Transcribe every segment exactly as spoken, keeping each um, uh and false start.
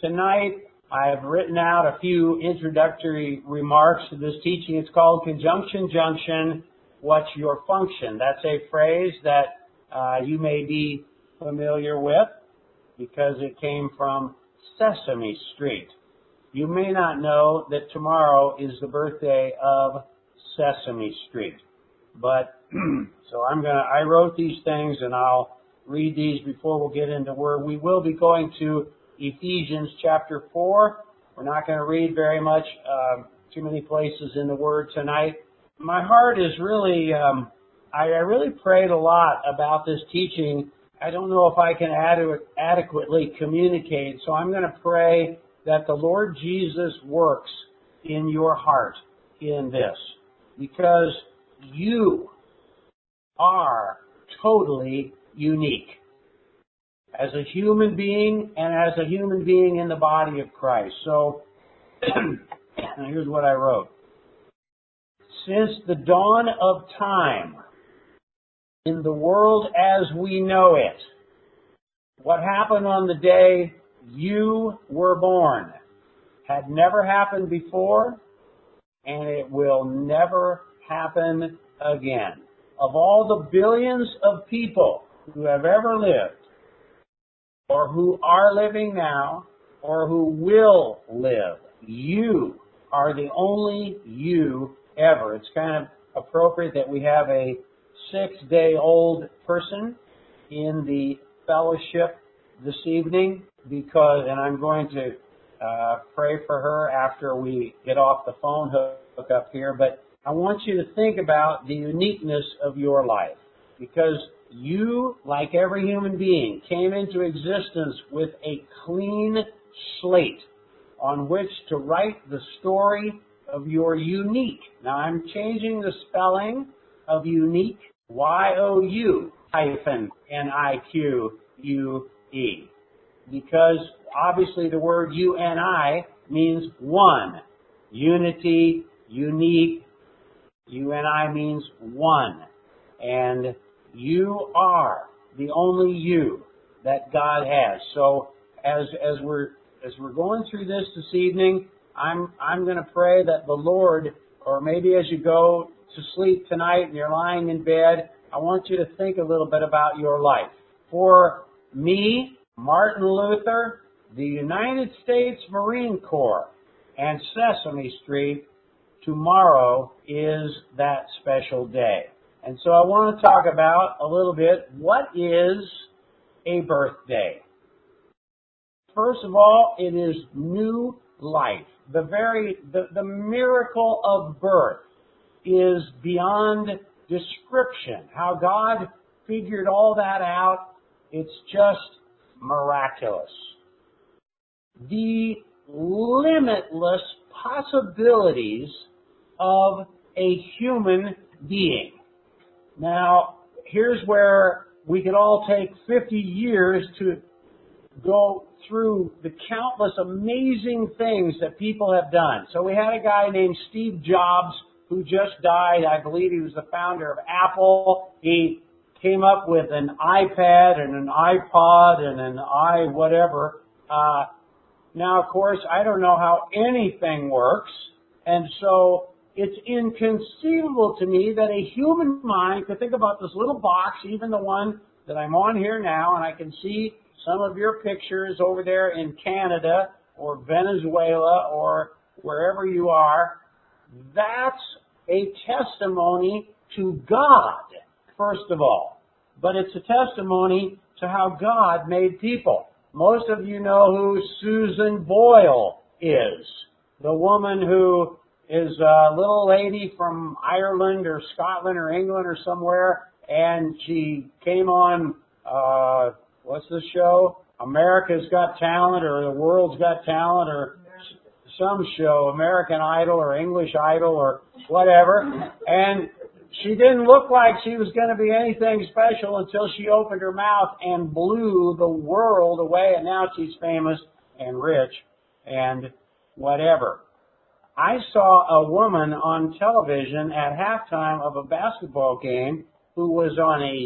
tonight I have written out a few introductory remarks to this teaching. It's called Conjunction Junction, What's Your Function? That's a phrase that uh, you may be familiar with because it came from Sesame Street. You may not know that tomorrow is the birthday of Sesame Street. But, so I'm going to, I wrote these things and I'll read these before we'll get into Word. We will be going to Ephesians chapter four. We're not going to read very much, uh, too many places in the Word tonight. My heart is really, um, I, I really prayed a lot about this teaching. I don't know if I can adu- adequately communicate, so I'm going to pray that the Lord Jesus works in your heart in this, because you are totally unique as a human being and as a human being in the body of Christ. So, here's what I wrote. Since the dawn of time, in the world as we know it, what happened on the day you were born had never happened before, and it will never happen again. Of all the billions of people who have ever lived, or who are living now, or who will live, you are the only you ever. It's kind of appropriate that we have a six-day-old person in the fellowship this evening, because, and I'm going to uh, pray for her after we get off the phone hook up here, but I want you to think about the uniqueness of your life, because you, like every human being, came into existence with a clean slate on which to write the story of your unique. Now, I'm changing the spelling of unique, Y O U hyphen N I Q U E, because obviously the word U N I means one. Unity, unique, U N I means one. And you are the only you that God has. So as as we're as we're going through this this evening, I'm I'm going to pray that the Lord, or maybe as you go to sleep tonight and you're lying in bed, I want you to think a little bit about your life. For me, Martin Luther, the United States Marine Corps, and Sesame Street, tomorrow is that special day. And so I want to talk about a little bit, what is a birthday? First of all, it is new life. The very, the, the miracle of birth is beyond description. How God figured all that out, it's just miraculous. The limitless possibilities of a human being. Now, here's where we could all take fifty years to go through the countless amazing things that people have done. So we had a guy named Steve Jobs who just died. I believe he was the founder of Apple. He came up with an iPad and an iPod and an i whatever. Uh, now, of course, I don't know how anything works, and so it's inconceivable to me that a human mind could think about this little box, even the one that I'm on here now, and I can see some of your pictures over there in Canada or Venezuela or wherever you are. That's a testimony to God, first of all. But it's a testimony to how God made people. Most of you know who Susan Boyle is, the woman who is a little lady from Ireland or Scotland or England or somewhere, and she came on, uh, what's the show? America's Got Talent, or The World's Got Talent, or some show, American Idol or English Idol or whatever, and she didn't look like she was going to be anything special until she opened her mouth and blew the world away, and now she's famous and rich and whatever. I saw a woman on television at halftime of a basketball game who was on a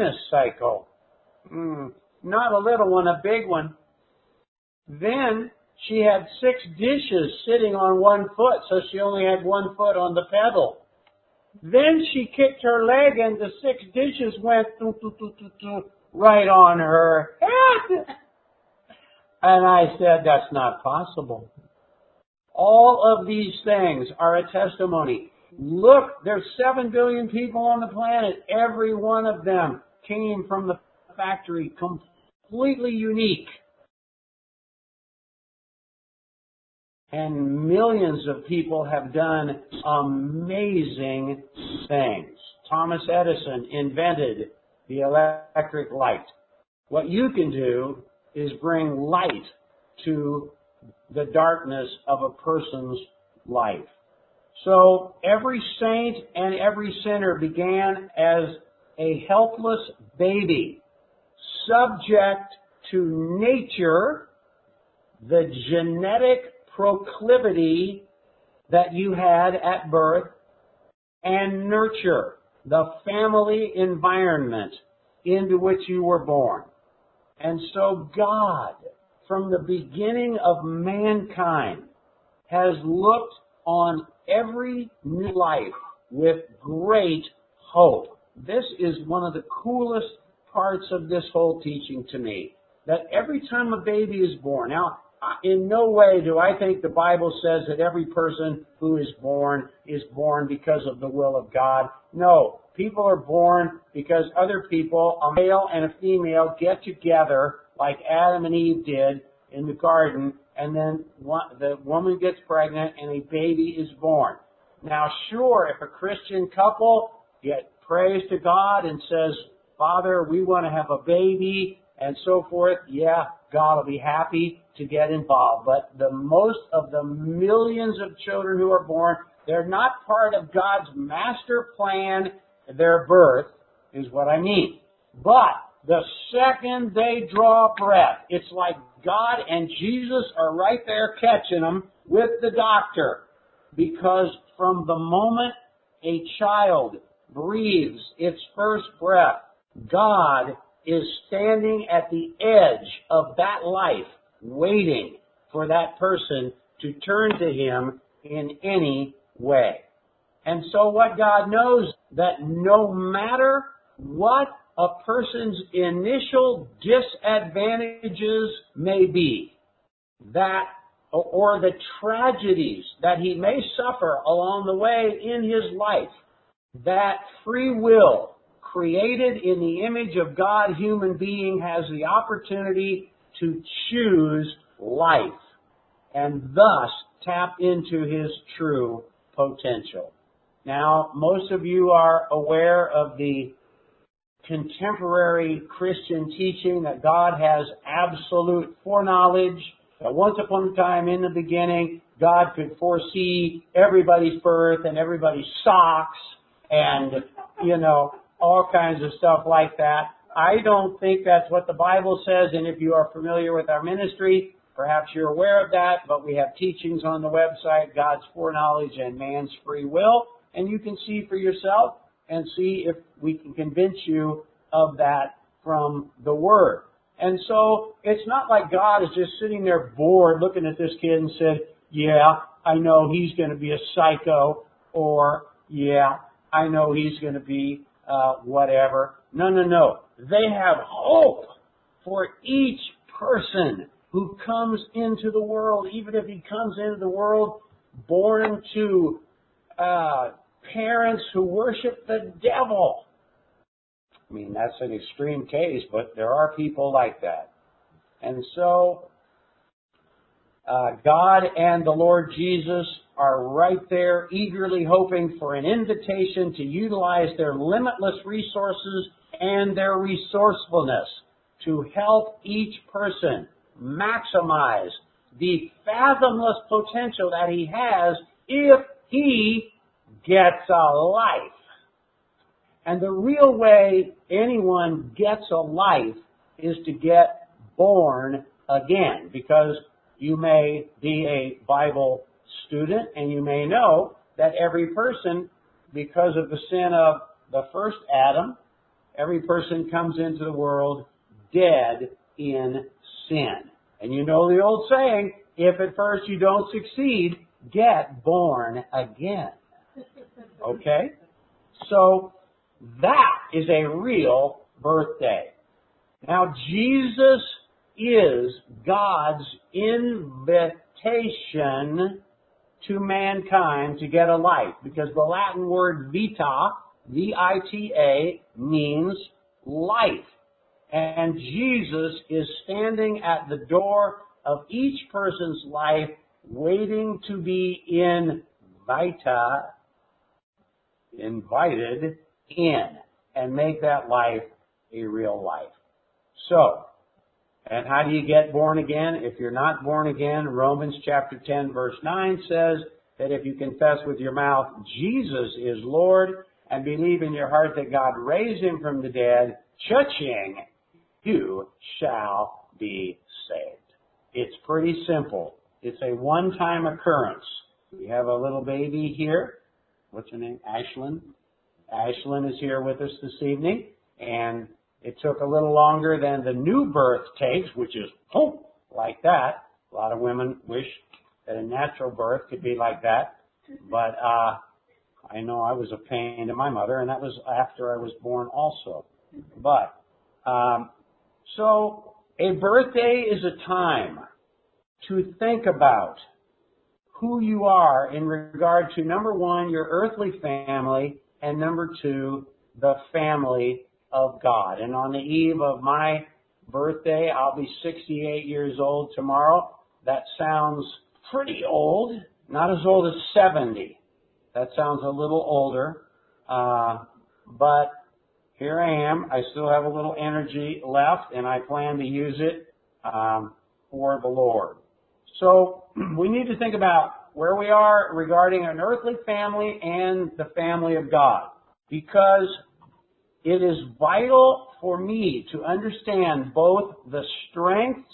unicycle. Mm, not a little one, a big one. Then She had six dishes sitting on one foot, so she only had one foot on the pedal. Then she kicked her leg and the six dishes went doo, doo, doo, doo, doo, right on her head. And I said, that's not possible. All of these things are a testimony. Look, there's seven billion people on the planet. Every one of them came from the factory, completely unique. And millions of people have done amazing things. Thomas Edison invented the electric light. What you can do is bring light to the darkness of a person's life. So every saint and every sinner began as a helpless baby, subject to nature, the genetic proclivity that you had at birth, and nurture, the family environment into which you were born. And so God, from the beginning of mankind, has looked on every new life with great hope. This is one of the coolest parts of this whole teaching to me, that every time a baby is born, now, in no way do I think the Bible says that every person who is born is born because of the will of God. No, people are born because other people, a male and a female, get together like Adam and Eve did in the garden, and then one, the woman gets pregnant and a baby is born. Now, sure, if a Christian couple get prays to God and says, Father, we want to have a baby, and so forth, yeah, God will be happy to get involved. But the most of the millions of children who are born, they're not part of God's master plan. Their birth is what I mean. But the second they draw breath, it's like God and Jesus are right there catching them with the doctor. Because from the moment a child breathes its first breath, God is standing at the edge of that life, waiting for that person to turn to Him in any way. And so what God knows, that no matter what a person's initial disadvantages may be, that or the tragedies that he may suffer along the way in his life, that free will, created in the image of God, human being has the opportunity to choose life and thus tap into his true potential. Now, most of you are aware of the contemporary Christian teaching that God has absolute foreknowledge, that once upon a time in the beginning, God could foresee everybody's birth and everybody's socks and, you know, all kinds of stuff like that. I don't think that's what the Bible says, and if you are familiar with our ministry, perhaps you're aware of that, but we have teachings on the website, God's foreknowledge and man's free will, and you can see for yourself and see if we can convince you of that from the Word. And so it's not like God is just sitting there bored looking at this kid and said, yeah, I know he's going to be a psycho, or yeah, I know he's going to be uh, whatever. No, no, no. They have hope for each person who comes into the world, even if he comes into the world born to uh, parents who worship the devil. I mean, that's an extreme case, but there are people like that. And so, uh, God and the Lord Jesus are right there eagerly hoping for an invitation to utilize their limitless resources and their resourcefulness to help each person maximize the fathomless potential that he has if he gets a life. And the real way anyone gets a life is to get born again, because you may be a Bible student and you may know that every person, because of the sin of the first Adam, every person comes into the world dead in sin. And you know the old saying, if at first you don't succeed, get born again. Okay? So that is a real birthday. Now, Jesus is God's invitation to mankind to get a life, because the Latin word vita, V I T A, means life. And Jesus is standing at the door of each person's life, waiting to be invita, invited in, and make that life a real life. So, and how do you get born again? If you're not born again, Romans chapter ten verse nine says that if you confess with your mouth Jesus is Lord and believe in your heart that God raised him from the dead, cha-ching, you shall be saved. It's pretty simple. It's a one-time occurrence. We have a little baby here. What's her name? Ashlyn. Ashlyn is here with us this evening, and it took a little longer than the new birth takes, which is boom, like that. A lot of women wish that a natural birth could be like that. But uh, I know I was a pain to my mother, and that was after I was born also. But, um, so a birthday is a time to think about who you are in regard to, number one, your earthly family, and number two, the family of God. And on the eve of my birthday, I'll be sixty-eight years old tomorrow. That sounds pretty old, not as old as seventy. That sounds a little older, uh, but here I am. I still have a little energy left, and I plan to use it um, for the Lord. So we need to think about where we are regarding an earthly family and the family of God, because it is vital for me to understand both the strengths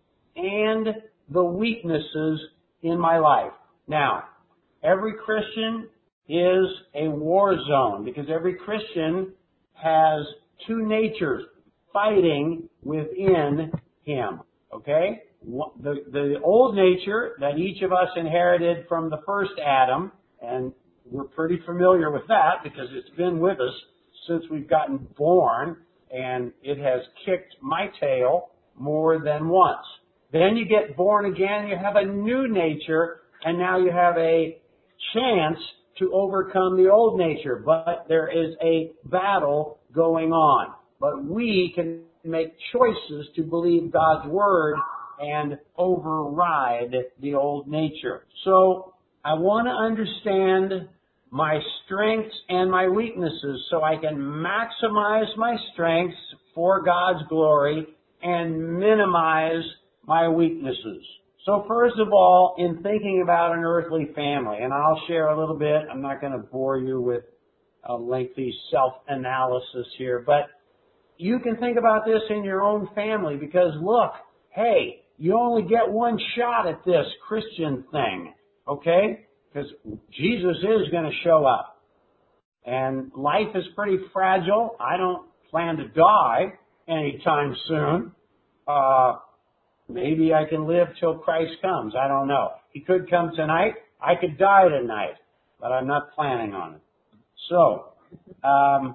and the weaknesses in my life. Now, every Christian is a war zone, because every Christian has two natures fighting within him. Okay? The, the old nature that each of us inherited from the first Adam, and we're pretty familiar with that because it's been with us since we've gotten born, and it has kicked my tail more than once. Then you get born again, you have a new nature, and now you have a chance to overcome the old nature. But there is a battle going on. But we can make choices to believe God's Word and override the old nature. So I want to understand my strengths and my weaknesses so I can maximize my strengths for God's glory and minimize my weaknesses. So first of all, in thinking about an earthly family, and I'll share a little bit, I'm not going to bore you with a lengthy self-analysis here, but you can think about this in your own family, because look, hey, you only get one shot at this Christian thing, okay? Because Jesus is going to show up. And life is pretty fragile. I don't plan to die anytime soon. Uh, maybe I can live till Christ comes. I don't know. He could come tonight. I could die tonight. But I'm not planning on it. So, um,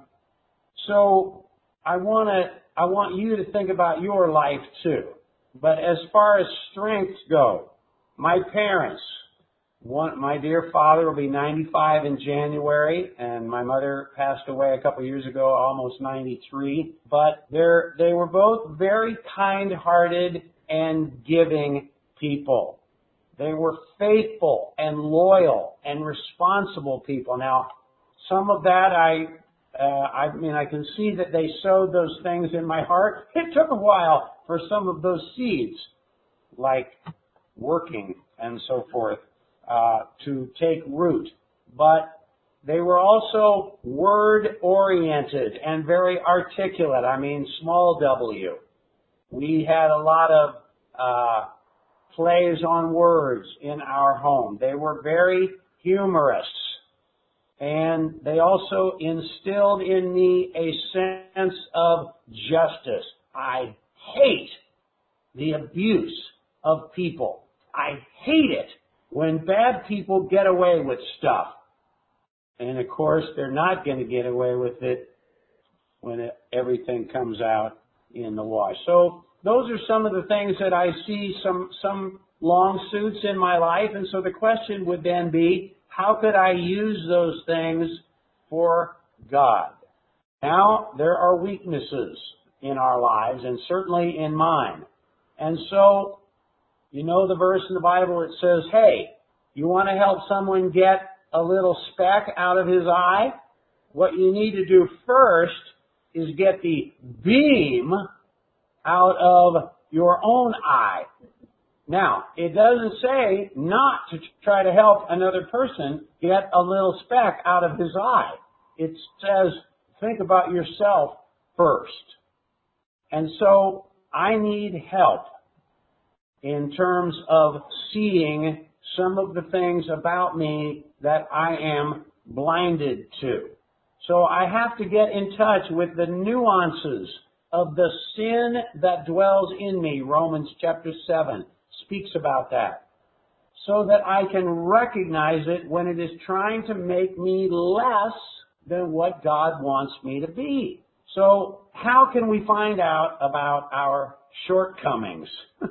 so I want to, I want you to think about your life too. But as far as strengths go, my parents, one, my dear father will be ninety-five in January, and my mother passed away a couple of years ago, almost ninety-three. But they're, they were both very kind-hearted and giving people. They were faithful and loyal and responsible people. Now, some of that I, uh, I mean, I can see that they sowed those things in my heart. It took a while for some of those seeds, like working and so forth, uh, to take root. But they were also word-oriented and very articulate. I mean, small W. We had a lot of uh, plays on words in our home. They were very humorous. And they also instilled in me a sense of justice. I hate the abuse of people. I hate it when bad people get away with stuff. And of course, they're not going to get away with it when it, everything comes out in the wash. So those are some of the things that I see, some, some long suits in my life. And so the question would then be, how could I use those things for God? Now, there are weaknesses in our lives, and certainly in mine. And so, you know the verse in the Bible that says, hey, you want to help someone get a little speck out of his eye? What you need to do first is get the beam out of your own eye. Now, it doesn't say not to try to help another person get a little speck out of his eye. It says, think about yourself first. And so, I need help in terms of seeing some of the things about me that I am blinded to. So I have to get in touch with the nuances of the sin that dwells in me. Romans chapter seven speaks about that. So that I can recognize it when it is trying to make me less than what God wants me to be. So how can we find out about our shortcomings?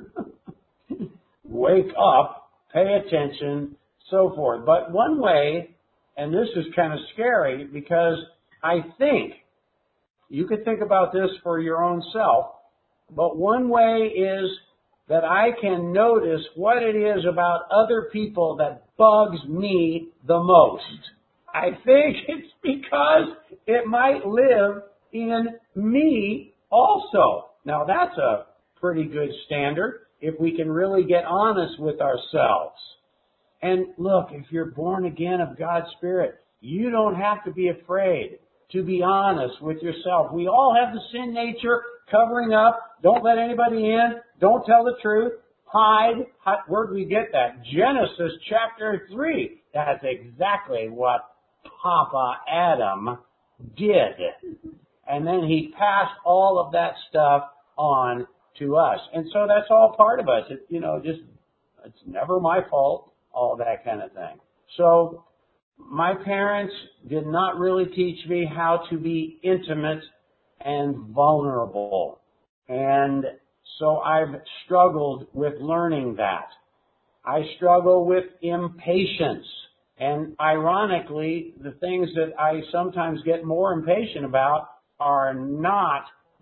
Wake up, pay attention, so forth. But one way, and this is kind of scary because I think, you could think about this for your own self, but one way is that I can notice what it is about other people that bugs me the most. I think it's because it might live in me also. Now that's a pretty good standard if we can really get honest with ourselves. And look, if you're born again of God's Spirit, you don't have to be afraid to be honest with yourself. We all have the sin nature, covering up, don't let anybody in, don't tell the truth, hide. Where do we get that? Genesis chapter three. That's exactly what Papa Adam did. And then he passed all of that stuff on to us. And so that's all part of us. It, you know, just, it's never my fault, all that kind of thing. So, my parents did not really teach me how to be intimate and vulnerable. And so I've struggled with learning that. I struggle with impatience. And ironically, the things that I sometimes get more impatient about are not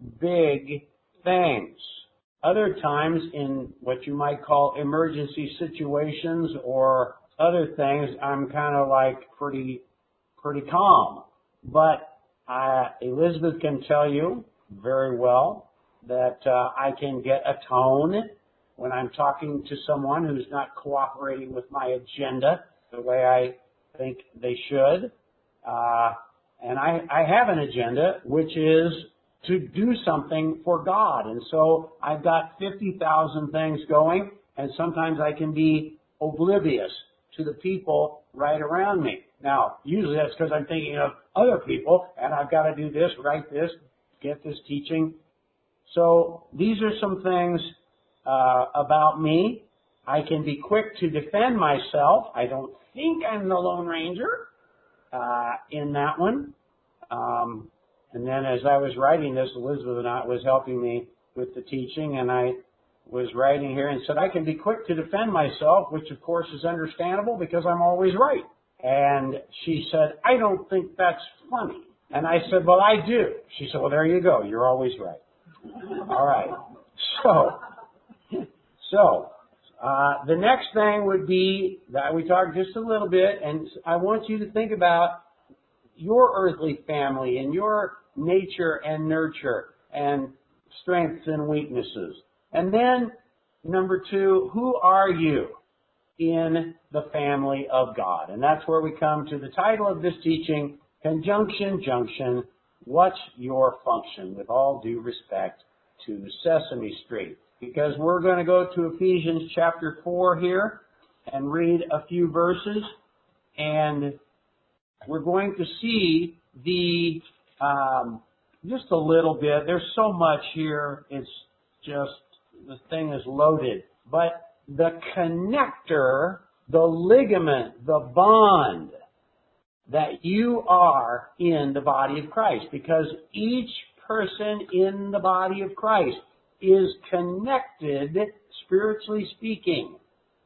big things. Other times in what you might call emergency situations or other things, I'm kind of like pretty, pretty calm. But uh, Elizabeth can tell you very well that uh, I can get a tone when I'm talking to someone who's not cooperating with my agenda the way I think they should. Uh, and I, I have an agenda, which is to do something for God. And so I've got fifty thousand things going, and sometimes I can be oblivious to the people right around me. Now, usually that's because I'm thinking of other people, and I've got to do this, write this, get this teaching. So these are some things uh, about me. I can be quick to defend myself. I don't think I'm the Lone Ranger uh, in that one. Um, and then as I was writing this, Elizabeth and I was helping me with the teaching, and I was writing here and said, I can be quick to defend myself, which of course is understandable because I'm always right. And she said, I don't think that's funny. And I said, well, I do. She said, well, there you go. You're always right. All right. So, so, uh, the next thing would be that we talked just a little bit, and I want you to think about your earthly family and your nature and nurture and strengths and weaknesses. And then, number two, who are you in the family of God? And that's where we come to the title of this teaching, Conjunction Junction, What's Your Function? With all due respect to Sesame Street. Because we're going to go to Ephesians chapter four here and read a few verses. And we're going to see the, um, just a little bit. There's so much here. It's just, the thing is loaded. but the connector, the ligament, the bond that you are in the body of Christ. Because each person in the body of Christ is connected, spiritually speaking,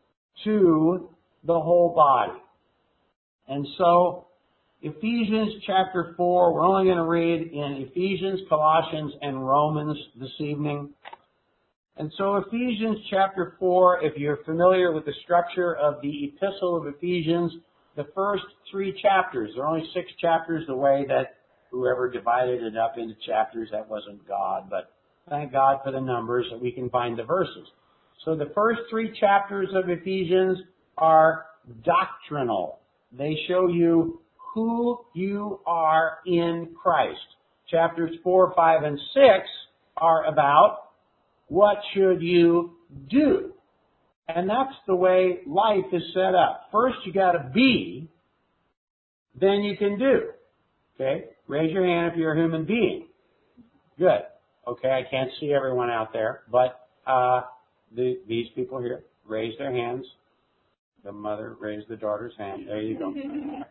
to the whole body. And so, Ephesians chapter four, we're only going to read in Ephesians, Colossians, and Romans this evening. And so Ephesians chapter four, if you're familiar with the structure of the Epistle of Ephesians, the first three chapters, there are only six chapters, the way that whoever divided it up into chapters, that wasn't God, but thank God for the numbers that we can find the verses. So the first three chapters of Ephesians are doctrinal. They show you who you are in Christ. Chapters four, five, and six are about what should you do. And that's the way life is set up. First you got to be, then you can do. Okay? Raise your hand if you're a human being. Good. Okay, I can't see everyone out there, but uh, the, these people here raise their hands. The mother raised the daughter's hand. There you go.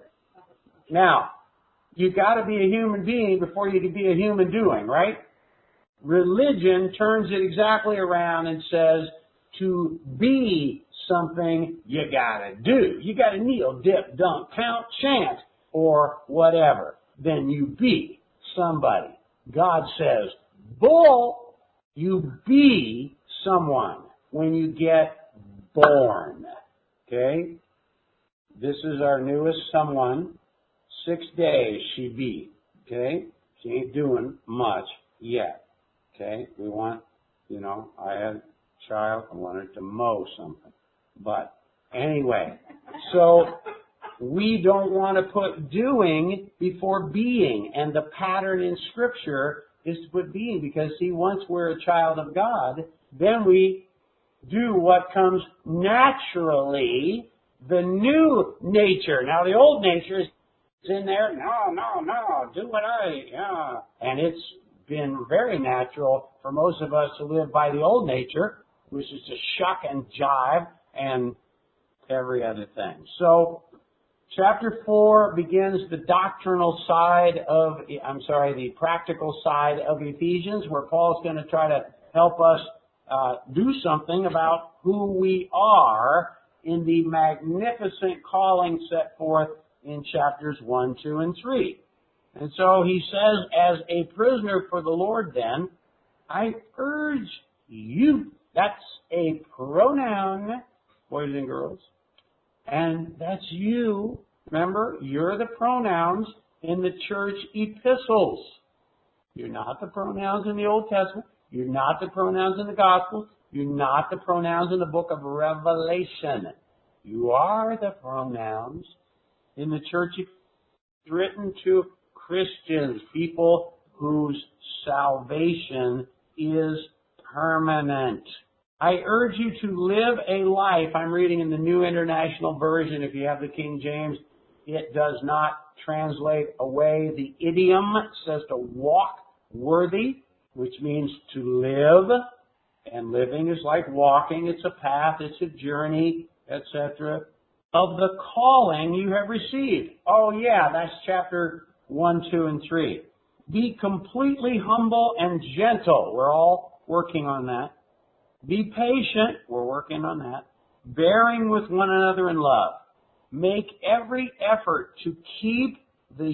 Now, you got to be a human being before you can be a human doing, right? Religion turns it exactly around and says to be something you got to do. You got to kneel, dip, dunk, count, chant, or whatever. Then you be somebody. God says, bull, you be someone when you get born. Okay? This is our newest someone. Six days she be. Okay? She ain't doing much yet. Okay? We want, you know, I had a child, I wanted to mow something. But anyway, so we don't want to put doing before being. And the pattern in Scripture is to put being, because, see, once we're a child of God, then we do what comes naturally, the new nature. Now, the old nature is in there, no, no, no, do what I, yeah. And it's been very natural for most of us to live by the old nature, which is to shuck and jive and every other thing. So, chapter four begins the doctrinal side of, I'm sorry, the practical side of Ephesians, where Paul's going to try to help us uh, do something about who we are in the magnificent calling set forth in chapters one, two, and three. And so he says, as a prisoner for the Lord then, I urge you, that's a pronoun, boys and girls, and that's you. Remember, you're the pronouns in the church epistles. You're not the pronouns in the Old Testament. You're not the pronouns in the Gospels. You're not the pronouns in the book of Revelation. You are the pronouns in the church written to Christians, people whose salvation is permanent. I urge you to live a life. I'm reading in the New International Version. If you have the King James, it does not translate away the idiom. It says to walk worthy, which means to live. And living is like walking. It's a path. It's a journey, et cetera. Of the calling you have received. Oh yeah, that's chapter one, two, and three. Be completely humble and gentle. We're all working on that. Be patient. We're working on that. Bearing with one another in love. Make every effort to keep the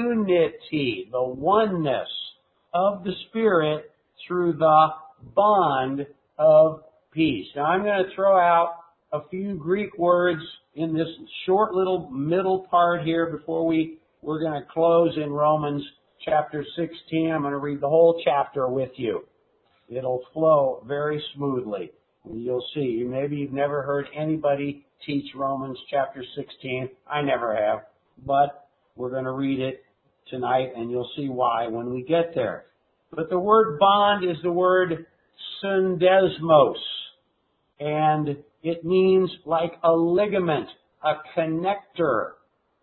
unity, the oneness of the Spirit through the bond of peace. Now I'm going to throw out a few Greek words in this short little middle part here before we, we're going to close in Romans chapter sixteen. I'm going to read the whole chapter with you. It'll flow very smoothly. And you'll see. Maybe you've never heard anybody teach Romans chapter sixteen. I never have. But we're going to read it tonight, and you'll see why when we get there. But the word bond is the word syndesmos. And it means like a ligament, a connector.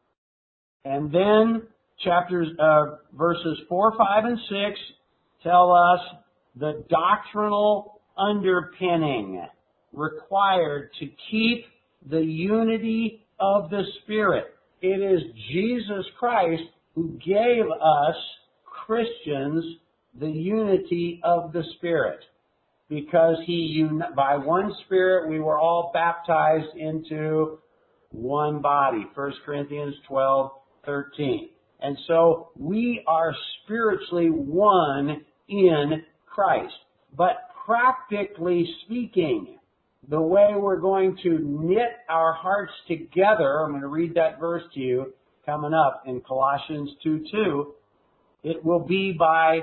And then chapters, uh, verses four, five, and six tell us the doctrinal underpinning. required to keep the unity of the Spirit. It is Jesus Christ who gave us, Christians, the unity of the Spirit. Because he, by one Spirit, we were all baptized into one body. First Corinthians twelve thirteen. And so we are spiritually one in Christ. But practically speaking, the way we're going to knit our hearts together, I'm going to read that verse to you coming up in Colossians two two, it will be by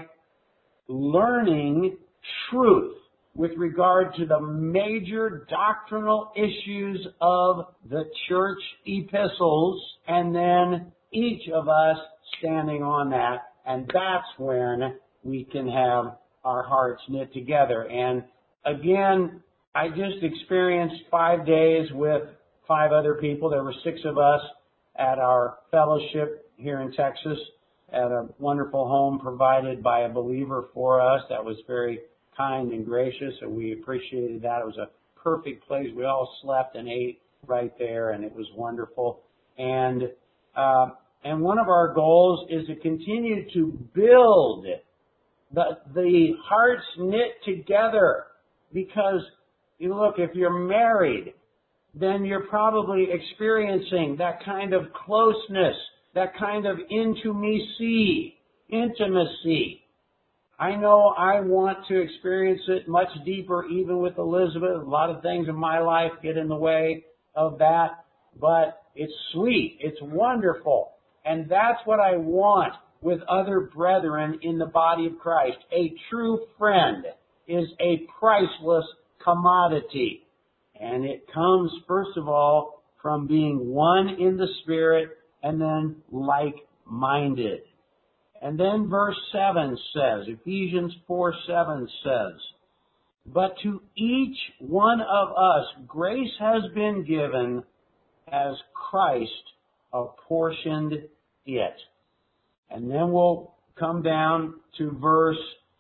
learning truth with regard to the major doctrinal issues of the church epistles, and then each of us standing on that, and that's when we can have our hearts knit together. And again, I just experienced five days with five other people. There were six of us at our fellowship here in Texas at a wonderful home provided by a believer for us. That was very kind and gracious, and we appreciated that. It was a perfect place. We all slept and ate right there, and it was wonderful. And uh, and one of our goals is to continue to build the the hearts knit together. Because, you know, look, if you're married, then you're probably experiencing that kind of closeness, that kind of intimacy, intimacy. I know I want to experience it much deeper, even with Elizabeth. A lot of things in my life get in the way of that, but it's sweet. It's wonderful. And that's what I want with other brethren in the body of Christ. A true friend is a priceless commodity. And it comes, first of all, from being one in the Spirit and then like-minded. And then verse seven says, Ephesians four seven says, but to each one of us grace has been given as Christ apportioned it. And then we'll come down to verse,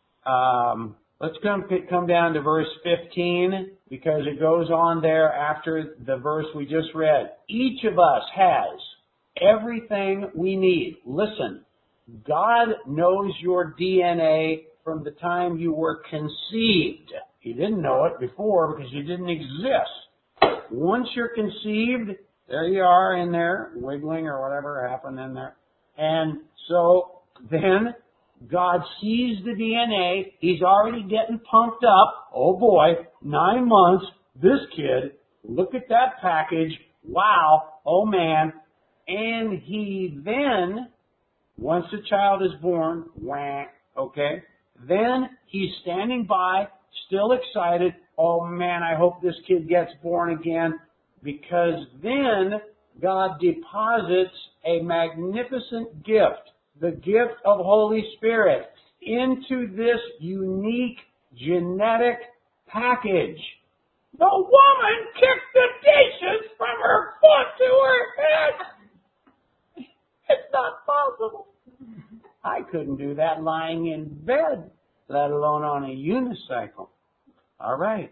um, let's come, come down to verse fifteen, because it goes on there after the verse we just read. Each of us has everything we need. Listen. God knows your D N A from the time you were conceived. He didn't know it before because you didn't exist. Once you're conceived, there you are in there, wiggling or whatever happened in there. And so then God sees the D N A. He's already getting pumped up. Oh boy, nine months, this kid, look at that package. Wow, oh man. And he then, once the child is born, wah, okay, then he's standing by, still excited. Oh man, I hope this kid gets born again, because then God deposits a magnificent gift, the gift of Holy Spirit, into this unique genetic package. The woman kicked the dishes from her foot to her head. It's not possible. I couldn't do that lying in bed, let alone on a unicycle. All right.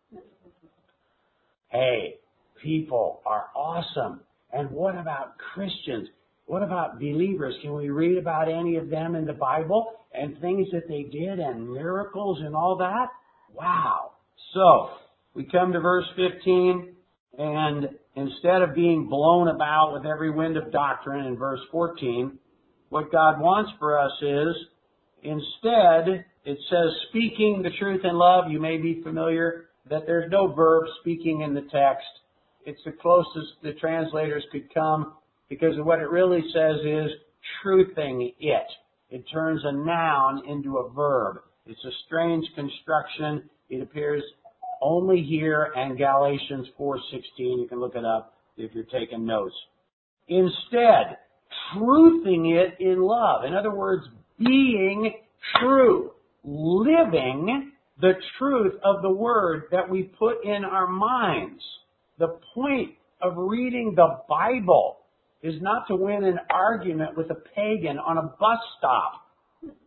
Hey, people are awesome. And what about Christians? What about believers? Can we read about any of them in the Bible and things that they did and miracles and all that? Wow. So, we come to verse fifteen, and instead of being blown about with every wind of doctrine in verse fourteen, what God wants for us is, instead, it says, speaking the truth in love. You may be familiar that there's no verb speaking in the text. It's the closest the translators could come, because what it really says is truthing it. It turns a noun into a verb. It's a strange construction. It appears only here and Galatians four sixteen. You can look it up if you're taking notes. Instead, truthing it in love. In other words, being true. Living the truth of the Word that we put in our minds. The point of reading the Bible is not to win an argument with a pagan on a bus stop.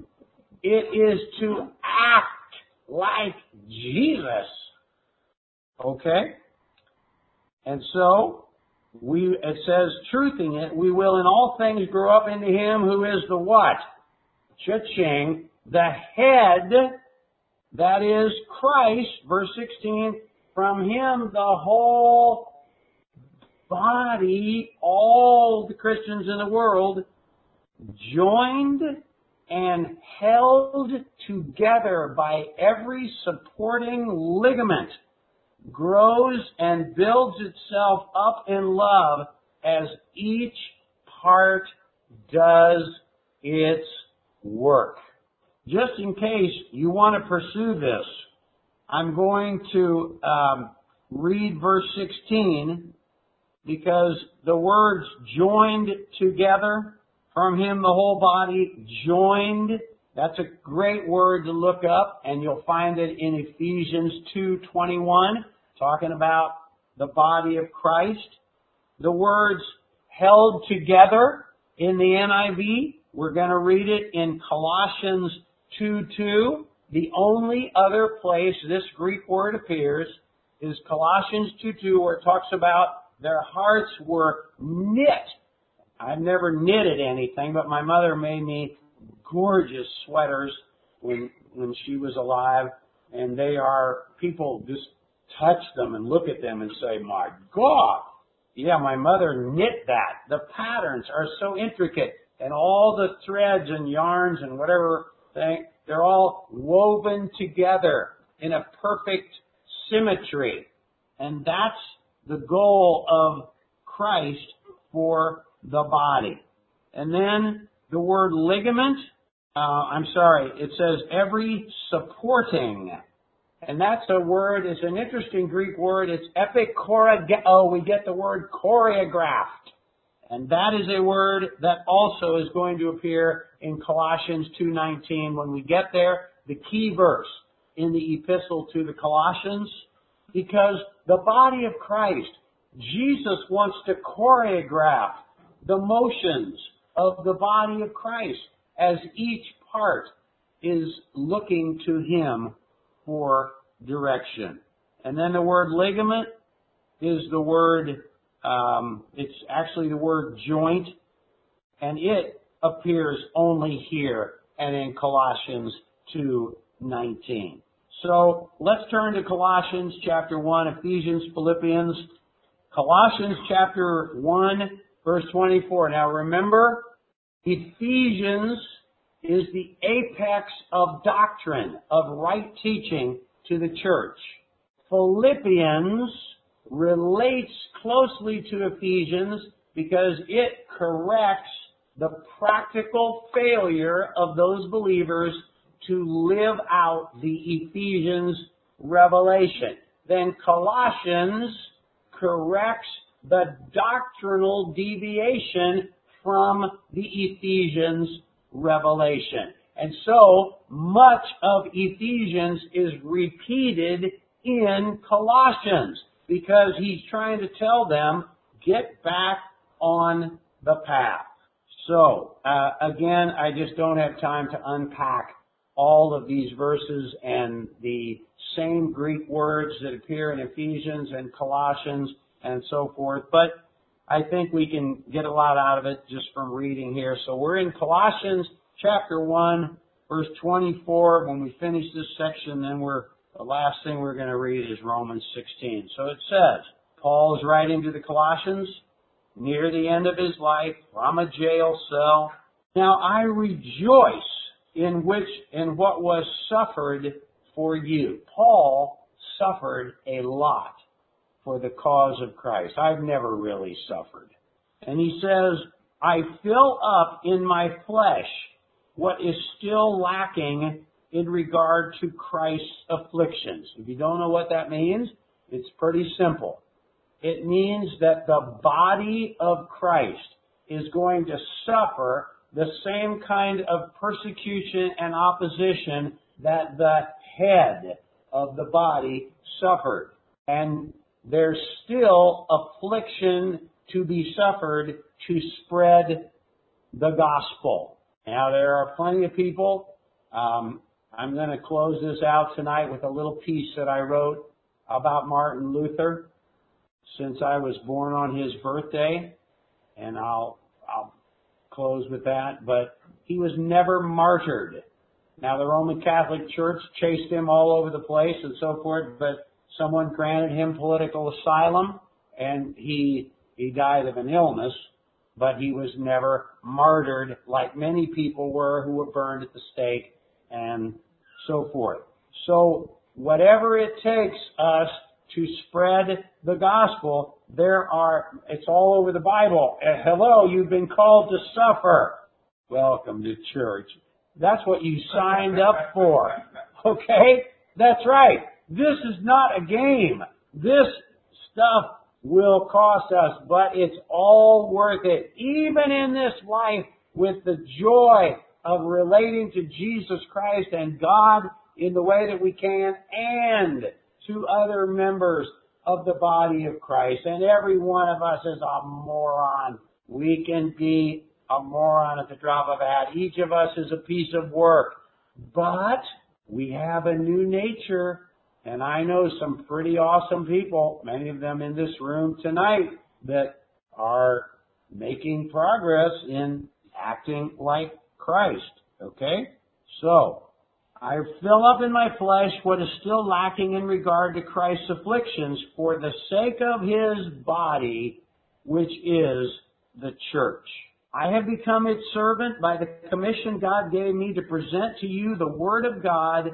It is to act like Jesus. Okay? And so, we it says, truthing it, we will in all things grow up into Him who is the what? Cha-ching, the head, that is Christ, verse sixteen, from Him the whole body, all the Christians in the world, joined and held together by every supporting ligament, grows and builds itself up in love as each part does its work. Just in case you want to pursue this, I'm going to um, read verse sixteen, because the words joined together, from Him the whole body, joined, that's a great word to look up, and you'll find it in Ephesians two twenty-one, talking about the body of Christ. The words held together in the N I V, we're going to read it in Colossians two two. The only other place this Greek word appears is Colossians two two, where it talks about their hearts were knit. I've never knitted anything, but my mother made me gorgeous sweaters when when she was alive, and they are, people just touch them and look at them and say, my God! Yeah, my mother knit that. The patterns are so intricate, and all the threads and yarns and whatever thing, they're all woven together in a perfect symmetry. And that's the goal of Christ for the body. And then the word ligament, uh, I'm sorry, it says every supporting. And that's a word, it's an interesting Greek word. It's epikoregeo. Oh, we get the word choreographed. And that is a word that also is going to appear in Colossians two nineteen. When we get there, the key verse in the epistle to the Colossians, because the body of Christ, Jesus wants to choreograph the motions of the body of Christ as each part is looking to Him for direction. And then the word ligament is the word, um, it's actually the word joint, and it appears only here and in Colossians two nineteen. So let's turn to Colossians chapter one, Ephesians, Philippians. Colossians chapter one, verse twenty-four. Now remember, Ephesians is the apex of doctrine, of right teaching to the church. Philippians relates closely to Ephesians because it corrects the practical failure of those believers to live out the Ephesians revelation. Then Colossians corrects the doctrinal deviation from the Ephesians revelation. And so much of Ephesians is repeated in Colossians because he's trying to tell them, get back on the path. So, uh, again, I just don't have time to unpack all of these verses and the same Greek words that appear in Ephesians and Colossians and so forth, but I think we can get a lot out of it just from reading here. So we're in Colossians chapter one, verse twenty-four. When we finish this section, then we're, the last thing we're going to read is Romans sixteen. So it says, Paul is writing to the Colossians near the end of his life from a jail cell. Now I rejoice in which, in what was suffered for you. Paul suffered a lot for the cause of Christ. I've never really suffered. And he says, I fill up in my flesh what is still lacking in regard to Christ's afflictions. If you don't know what that means, it's pretty simple. It means that the body of Christ is going to suffer the same kind of persecution and opposition that the head of the body suffered. And there's still affliction to be suffered to spread the gospel. Now, there are plenty of people. Um, I'm going to close this out tonight with a little piece that I wrote about Martin Luther since I was born on his birthday, and I'll, I'll close with that, but he was never martyred. Now, the Roman Catholic Church chased him all over the place and so forth, but someone granted him political asylum, and he he died of an illness, but he was never martyred like many people were who were burned at the stake and so forth. So, whatever it takes us to spread the gospel, there are, it's all over the Bible. Uh, hello, you've been called to suffer. Welcome to church. That's what you signed up for. Okay? That's right. This is not a game. This stuff will cost us, but it's all worth it. Even in this life, with the joy of relating to Jesus Christ and God in the way that we can, and to other members of the body of Christ. And every one of us is a moron. We can be a moron at the drop of a hat. Each of us is a piece of work. But we have a new nature. And I know some pretty awesome people, many of them in this room tonight, that are making progress in acting like Christ. Okay? So, I fill up in my flesh what is still lacking in regard to Christ's afflictions for the sake of His body, which is the church. I have become its servant by the commission God gave me to present to you the Word of God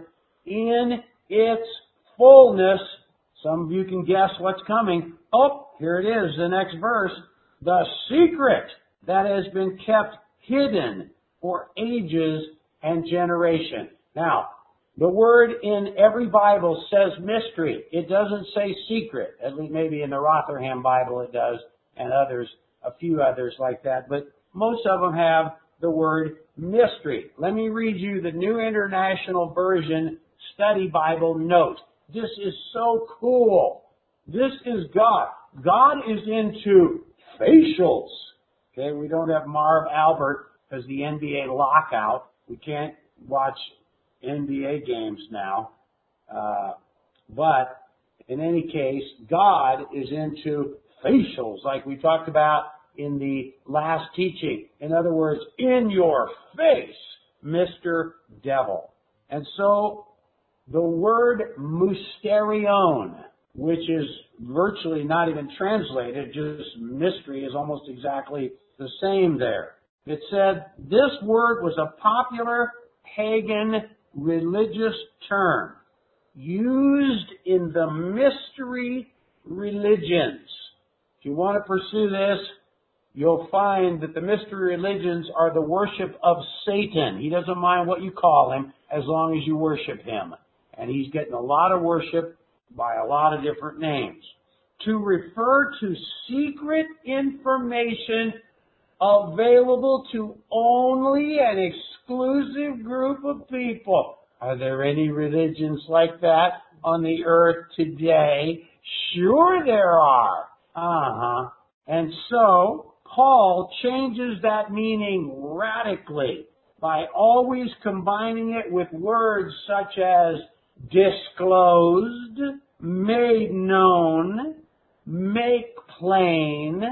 in its fullness. Some of you can guess what's coming. Oh, here it is, the next verse. The secret that has been kept hidden for ages and generations. Now, the word in every Bible says mystery. It doesn't say secret. At least maybe in the Rotherham Bible it does, and others, a few others like that. But most of them have the word mystery. Let me read you the New International Version Study Bible note. This is so cool. This is God. God is into facials. Okay, we don't have Marv Albert because the N B A lockout. We can't watch N B A games now. Uh, but in any case, God is into facials like we talked about in the last teaching. In other words, in your face, Mister Devil. And so the word mysterion, which is virtually not even translated, just mystery, is almost exactly the same there. It said this word was a popular pagan religious term used in the mystery religions. If you want to pursue this, you'll find that the mystery religions are the worship of Satan. He doesn't mind what you call him as long as you worship him. And he's getting a lot of worship by a lot of different names. To refer to secret information available to only an exclusive group of people. Are there any religions like that on the earth today? Sure there are. Uh-huh. And so, Paul changes that meaning radically by always combining it with words such as disclosed, made known, make plain,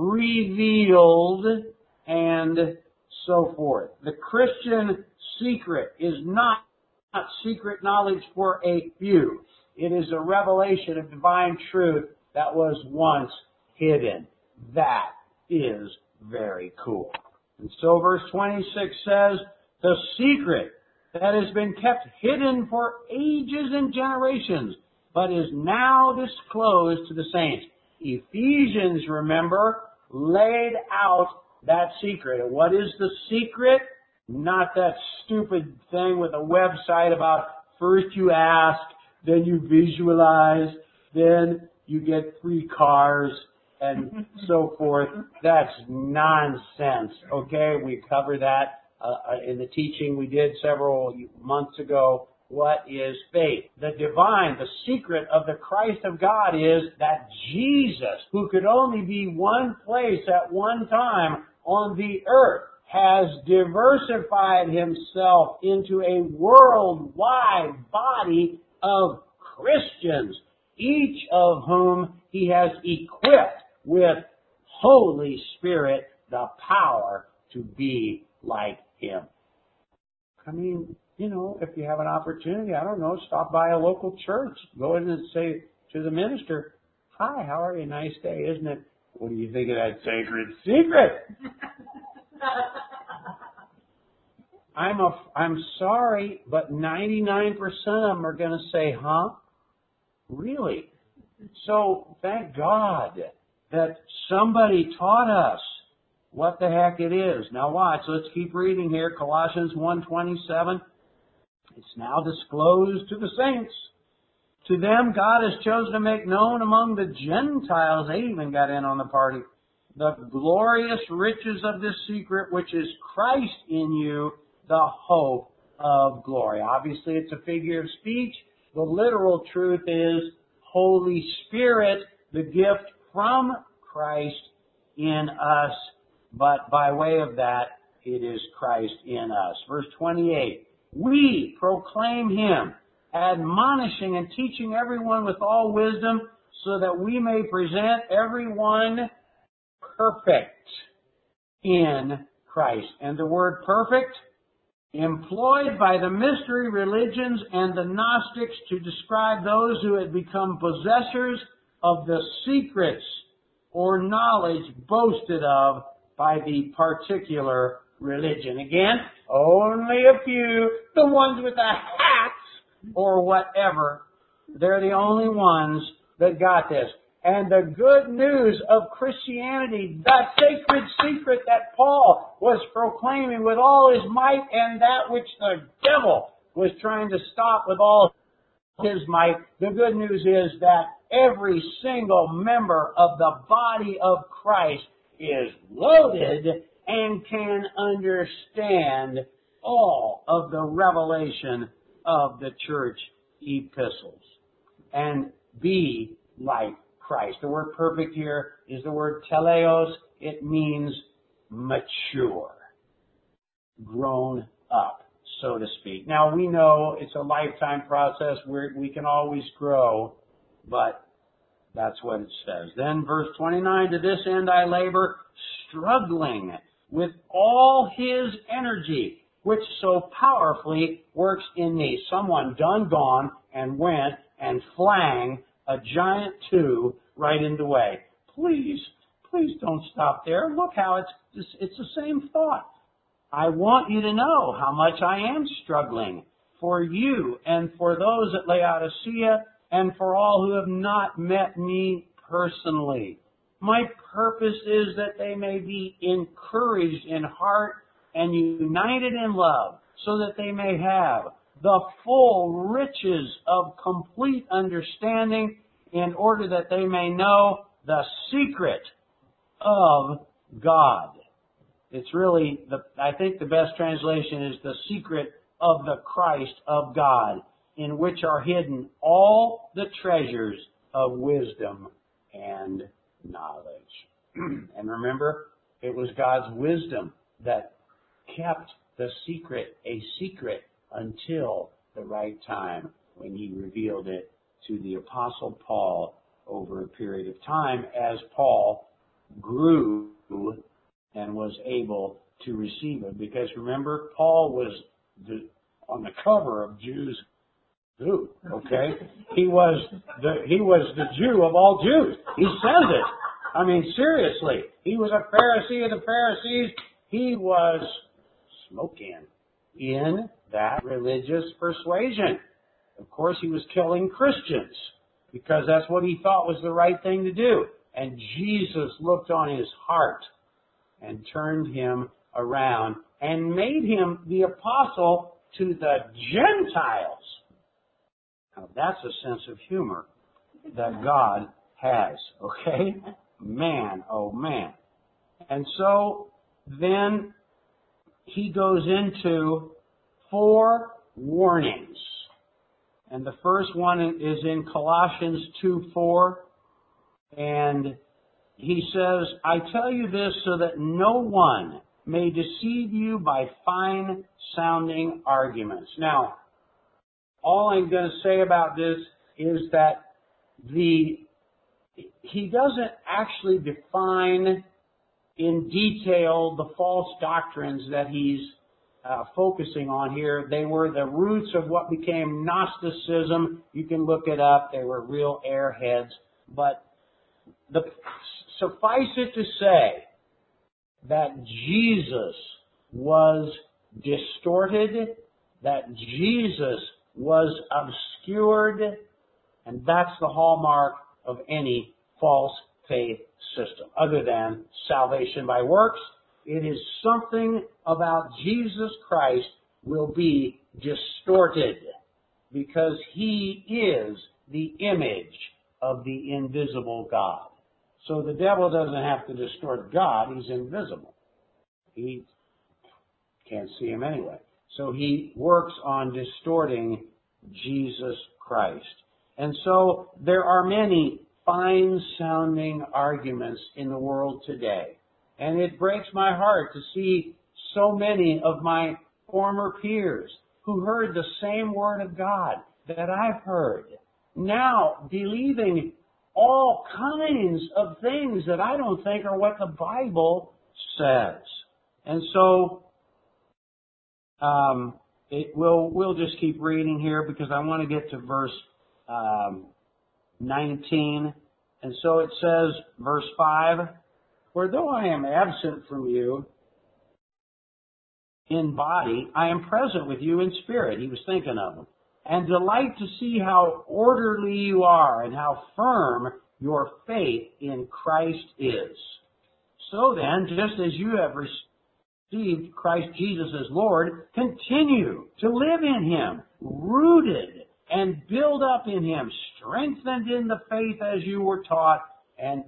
revealed, and so forth. The Christian secret is not secret knowledge for a few. It is a revelation of divine truth that was once hidden. That is very cool. And so verse twenty-six says, the secret that has been kept hidden for ages and generations, but is now disclosed to the saints. Ephesians, remember, laid out that secret. And what is the secret? Not that stupid thing with a website about first you ask, then you visualize, then you get free cars, and so forth. That's nonsense, okay? We covered that uh, in the teaching we did several months ago. What is faith? The divine, the secret of the Christ of God is that Jesus, who could only be one place at one time on the earth, has diversified himself into a worldwide body of Christians. each of whom He has equipped with Holy Spirit, the power to be like Him. I mean, you know, if you have an opportunity, I don't know, stop by a local church. Go in and say to the minister, "Hi, how are you? Nice day, isn't it? What do you think of that sacred secret?" I'm a, I'm sorry, but ninety-nine percent of them are going to say, "Huh? Really?" So thank God that somebody taught us what the heck it is. Now watch, let's keep reading here. Colossians one twenty-seven. It's now disclosed to the saints. To them God has chosen to make known among the Gentiles, they even got in on the party, the glorious riches of this secret, which is Christ in you, the hope of glory. Obviously, it's a figure of speech. The literal truth is Holy Spirit, the gift from Christ in us, but by way of that, it is Christ in us. Verse twenty-eight, we proclaim Him, admonishing and teaching everyone with all wisdom, so that we may present everyone perfect in Christ. And the word perfect, employed by the mystery religions and the Gnostics to describe those who had become possessors of the secrets or knowledge boasted of by the particular religion. Again, only a few, the ones with the hats or whatever, they're the only ones that got this. And the good news of Christianity, that sacred secret that Paul was proclaiming with all his might, and that which the devil was trying to stop with all his might, the good news is that every single member of the body of Christ is loaded and can understand all of the revelation of the church epistles and be like Christ. The word perfect here is the word teleos. It means mature, grown up, so to speak. Now, we know it's a lifetime process where we can always grow, but that's what it says. Then verse twenty-nine, to this end I labor, struggling with all His energy, which so powerfully works in me. Someone done gone and went and flang a giant two right in the way. Please, please don't stop there. Look how it's, it's the same thought. I want you to know how much I am struggling for you and for those at Laodicea and for all who have not met me personally. My purpose is that they may be encouraged in heart and united in love, so that they may have the full riches of complete understanding, in order that they may know the secret of God. It's really, the, I think the best translation is the secret of the Christ of God, in which are hidden all the treasures of wisdom and knowledge. And remember, it was God's wisdom that kept the secret a secret until the right time, when He revealed it to the Apostle Paul over a period of time, as Paul grew and was able to receive it. Because remember, Paul was the, on the cover of Jews' Jew, okay? He was the he was the Jew of all Jews. He says it. I mean, seriously. He was a Pharisee of the Pharisees. He was smoking in that religious persuasion. Of course, he was killing Christians because that's what he thought was the right thing to do. And Jesus looked on his heart and turned him around and made him the apostle to the Gentiles. Now, that's a sense of humor that God has, okay? Man, oh man. And so then he goes into four warnings. And the first one is in Colossians two four. And he says, I tell you this so that no one may deceive you by fine-sounding arguments. Now, all I'm going to say about this is that the he doesn't actually define in detail the false doctrines that he's uh, focusing on here. They were the roots of what became Gnosticism. You can look it up. They were real airheads. But the, suffice it to say that Jesus was distorted, that Jesus was obscured, and that's the hallmark of any false faith system. Other than salvation by works, it is something about Jesus Christ will be distorted because he is the image of the invisible God. So the devil doesn't have to distort God. He's invisible. He can't see him anyway. So he works on distorting Jesus Christ. And so there are many fine-sounding arguments in the world today. And it breaks my heart to see so many of my former peers who heard the same word of God that I've heard, now believing all kinds of things that I don't think are what the Bible says. And so um, it, we'll, we'll just keep reading here because I want to get to verse um, nineteen. And so it says, verse five, "For though I am absent from you in body, I am present with you in spirit." He was thinking of them. "And delight to see how orderly you are and how firm your faith in Christ is. So then, just as you have received Christ Jesus as Lord, continue to live in Him, rooted and build up in Him, strengthened in the faith as you were taught, and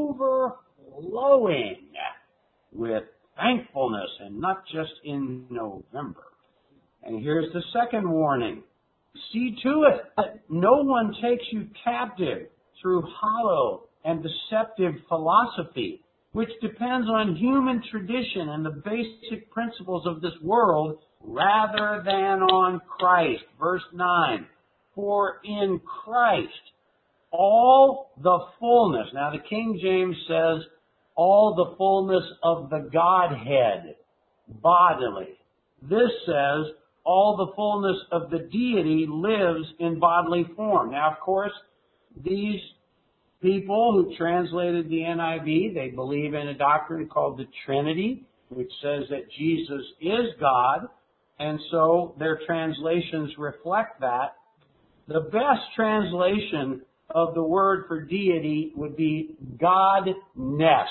overflowing with thankfulness," and not just in November. And here's the second warning. "See to it that no one takes you captive through hollow and deceptive philosophy, which depends on human tradition and the basic principles of this world rather than on Christ." Verse nine, "For in Christ all the fullness," now the King James says, all the fullness of the Godhead bodily. This says, all the fullness of the deity lives in bodily form. Now, of course, these people who translated the N I V, they believe in a doctrine called the Trinity, which says that Jesus is God, and so their translations reflect that. The best translation of the word for deity would be Godness.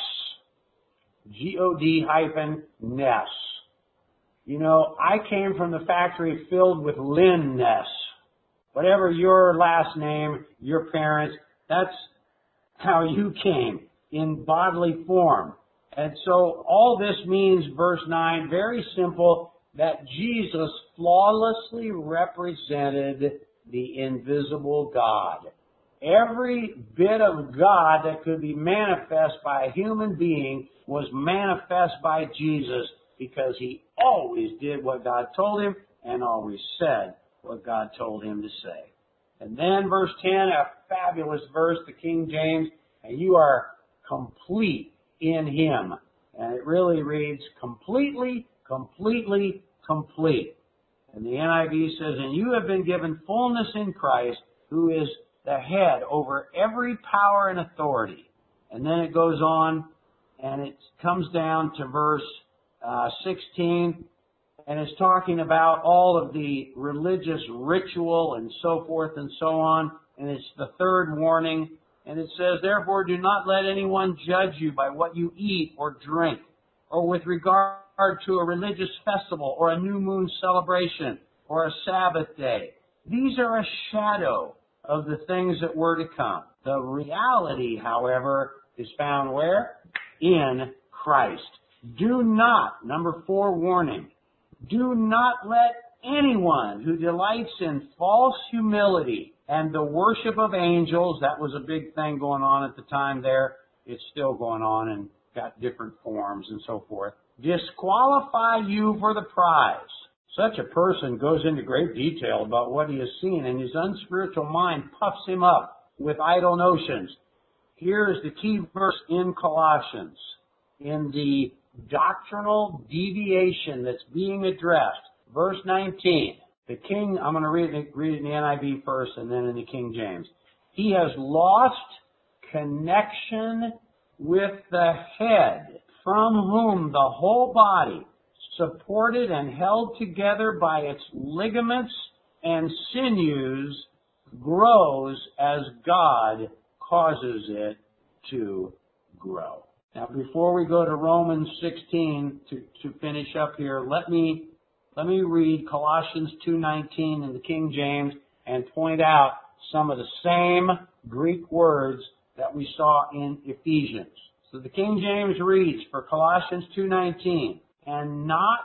G O D hyphen Ness. You know, I came from the factory filled with Lynn Ness. Whatever your last name, your parents, that's how you came in bodily form. And so all this means, verse nine, very simple, that Jesus flawlessly represented the invisible God. Every bit of God that could be manifest by a human being was manifest by Jesus, because he always did what God told him and always said what God told him to say. And then verse ten, a fabulous verse, the King James, "And you are complete in Him." And it really reads, completely, completely, complete. And the N I V says, "And you have been given fullness in Christ, who is the head over every power and authority." And then it goes on, and it comes down to verse uh, sixteen, and it's talking about all of the religious ritual and so forth and so on. And it's the third warning. And it says, "Therefore do not let anyone judge you by what you eat or drink, or with regard to a religious festival or a new moon celebration or a Sabbath day. These are a shadow of the things that were to come. The reality, however, is found where? In Christ. Do not," number four warning, "do not let anyone who delights in false humility and the worship of angels," that was a big thing going on at the time there. It's still going on and got different forms and so forth, "disqualify you for the prize." Such a person goes into great detail about what he has seen, and his unspiritual mind puffs him up with idle notions. Here is the key verse in Colossians, in the doctrinal deviation that's being addressed. Verse nineteen. The King, I'm going to read it, read it in the N I V first and then in the King James. He has lost connection with the head, from whom the whole body, supported and held together by its ligaments and sinews, grows as God causes it to grow. Now, before we go to Romans sixteen to, to finish up here, let me let me read Colossians two nineteen in the King James and point out some of the same Greek words that we saw in Ephesians. So the King James reads for Colossians two nineteen, and not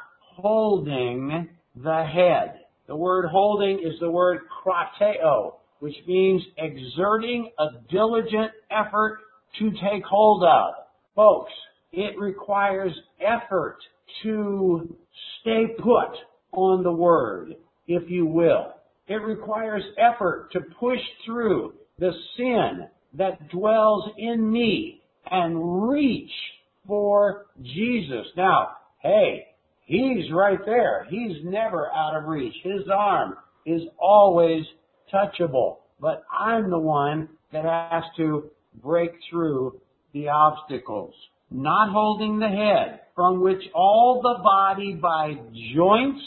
holding the head. The word holding is the word krateo, which means exerting a diligent effort to take hold of. Folks, it requires effort to stay put on the word, if you will. It requires effort to push through the sin that dwells in me and reach for Jesus. Now, hey, He's right there. He's never out of reach. His arm is always touchable. But I'm the one that has to break through the obstacles. Not holding the head, from which all the body by joints,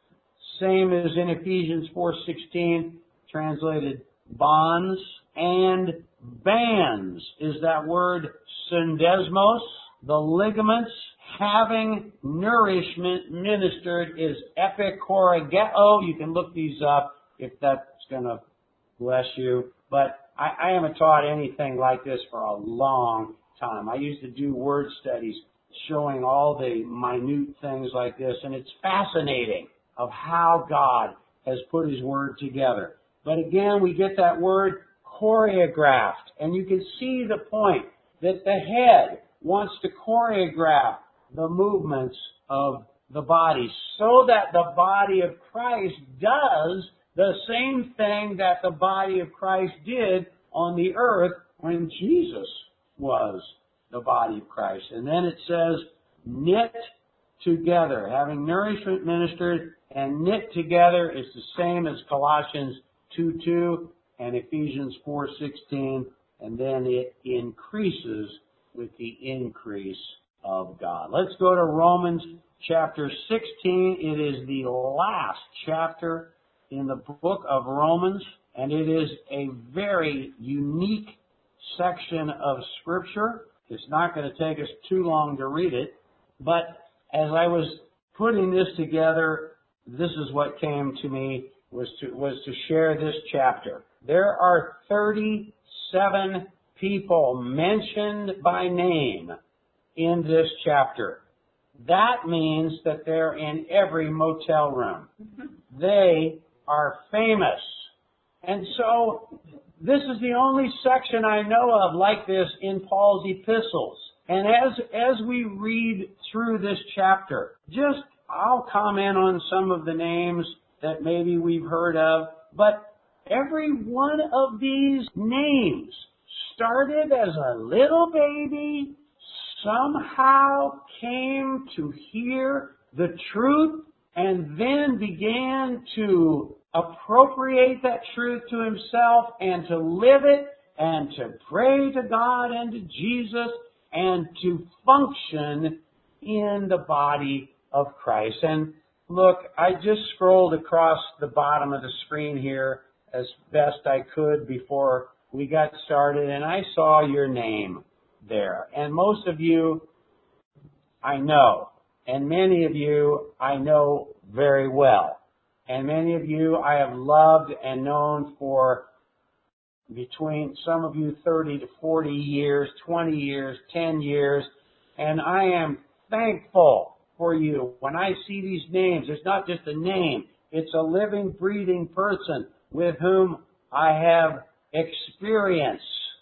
same as in Ephesians four sixteen, translated bonds, and bands is that word syndesmos. The ligaments having nourishment ministered is epikorageo. You can look these up if that's going to bless you. But I, I haven't taught anything like this for a long time. I used to do word studies showing all the minute things like this, and it's fascinating of how God has put His Word together. But again, we get that word choreographed, and you can see the point that the head wants to choreograph the movements of the body so that the body of Christ does the same thing that the body of Christ did on the earth when Jesus was the body of Christ. And then it says, knit together, having nourishment ministered, and knit together is the same as Colossians two two and Ephesians four sixteen, and then it increases with the increase of God. Let's go to Romans chapter sixteen. It is the last chapter in the book of Romans, and it is a very unique section of Scripture. It's not going to take us too long to read it, but as I was putting this together, this is what came to me, was to, was to share this chapter. There are thirty-seven people mentioned by name in this chapter. That means that they're in every motel room. They are famous. And so this is the only section I know of like this in Paul's epistles. And as as we read through this chapter, just I'll comment on some of the names that maybe we've heard of, but every one of these names started as a little baby, somehow came to hear the truth, and then began to appropriate that truth to himself and to live it and to pray to God and to Jesus and to function in the body of Christ. And look, I just scrolled across the bottom of the screen here as best I could before we got started, and I saw your name there. And most of you I know, and many of you I know very well. And many of you I have loved and known for between some of you thirty to forty years, twenty years, ten years. And I am thankful for you. When I see these names, it's not just a name. It's a living, breathing person with whom I have experience.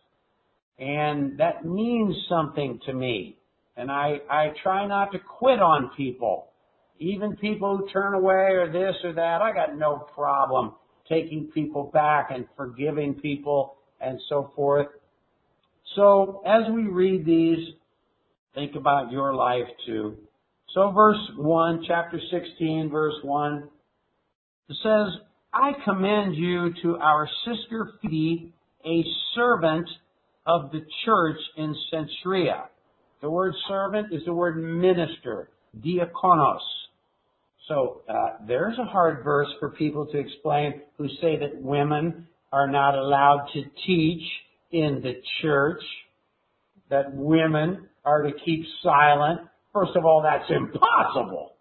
And that means something to me. And I, I try not to quit on people. Even people who turn away or this or that, I got no problem taking people back and forgiving people and so forth. So as we read these, think about your life too. So verse one, chapter sixteen, verse one, it says, I commend you to our sister Phoebe, a servant of the church in Cenchrea. The word servant is the word minister, diakonos. So uh, there's a hard verse for people to explain who say that women are not allowed to teach in the church, that women are to keep silent. First of all, that's impossible.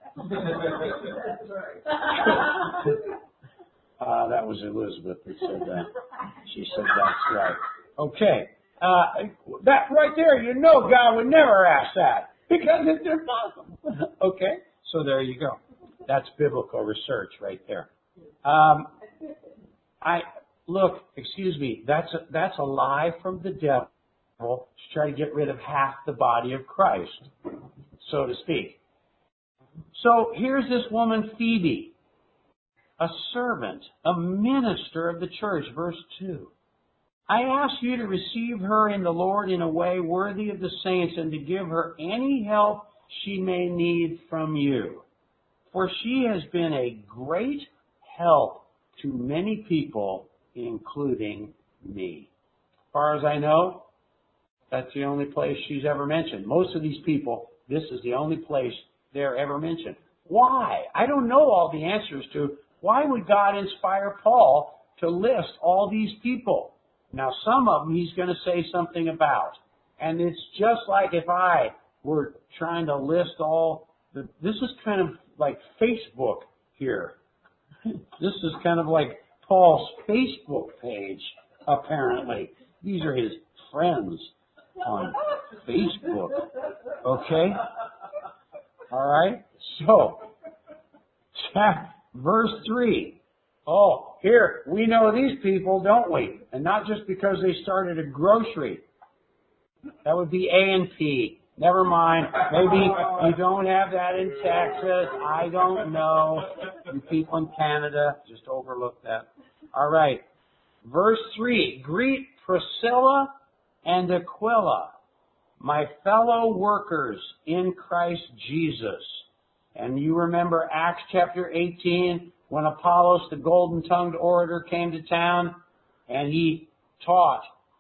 uh, that was Elizabeth that said that. She said that's right. Okay. Uh, that right there, you know God would never ask that because it's impossible. Okay. So there you go. That's biblical research right there. Um, I look, excuse me, that's a, that's a lie from the devil to try to get rid of half the body of Christ, so to speak. So here's this woman, Phoebe, a servant, a minister of the church, verse two. I ask you to receive her in the Lord in a way worthy of the saints and to give her any help she may need from you. For she has been a great help to many people, including me. As far as I know, that's the only place she's ever mentioned. Most of these people, this is the only place they're ever mentioned. Why? I don't know all the answers to why would God inspire Paul to list all these people. Now, some of them he's going to say something about. And it's just like if I were trying to list all the, this is kind of like Facebook here. This is kind of like Paul's Facebook page, apparently. These are his friends on Facebook. Okay? All right? So, verse three. Oh, here, we know these people, don't we? And not just because they started a grocery. That would be A and P. Never mind. Maybe you don't have that in Texas. I don't know. You people in Canada, just overlook that. All right. Verse three. Greet Priscilla and Aquila, my fellow workers in Christ Jesus. And you remember Acts chapter eighteen, when Apollos, the golden-tongued orator, came to town, and he taught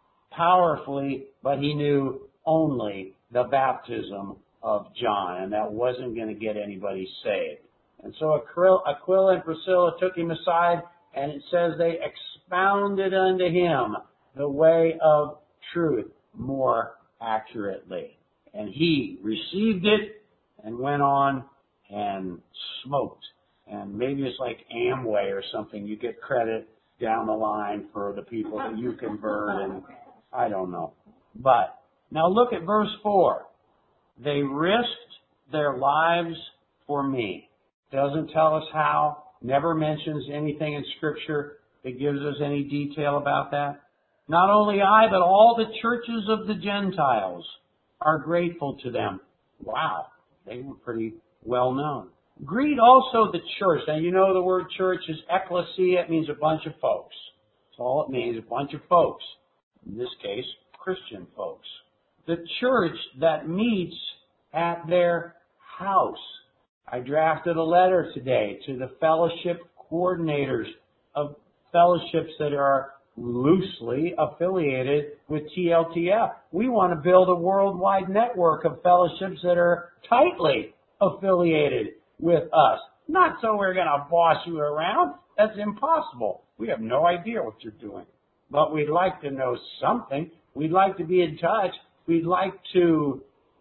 powerfully, but he knew only the baptism of John, and that wasn't going to get anybody saved. And so Aquila and Priscilla took him aside, and it says they expounded unto him the way of truth more accurately. And he received it and went on and smoked. And maybe it's like Amway or something. You get credit down the line for the people that you convert, and I don't know. But now look at verse four. They risked their lives for me. Doesn't tell us how. Never mentions anything in Scripture that gives us any detail about that. Not only I, but all the churches of the Gentiles are grateful to them. Wow, they were pretty well known. Greet also the church. Now, you know the word church is ecclesia. It means a bunch of folks. That's all it means, a bunch of folks. In this case, Christian folks. The church that meets at their house. I drafted a letter today to the fellowship coordinators of fellowships that are loosely affiliated with T L T F. We want to build a worldwide network of fellowships that are tightly affiliated with us. Not so we're going to boss you around. That's impossible. We have no idea what you're doing. But we'd like to know something. We'd like to be in touch. We'd like to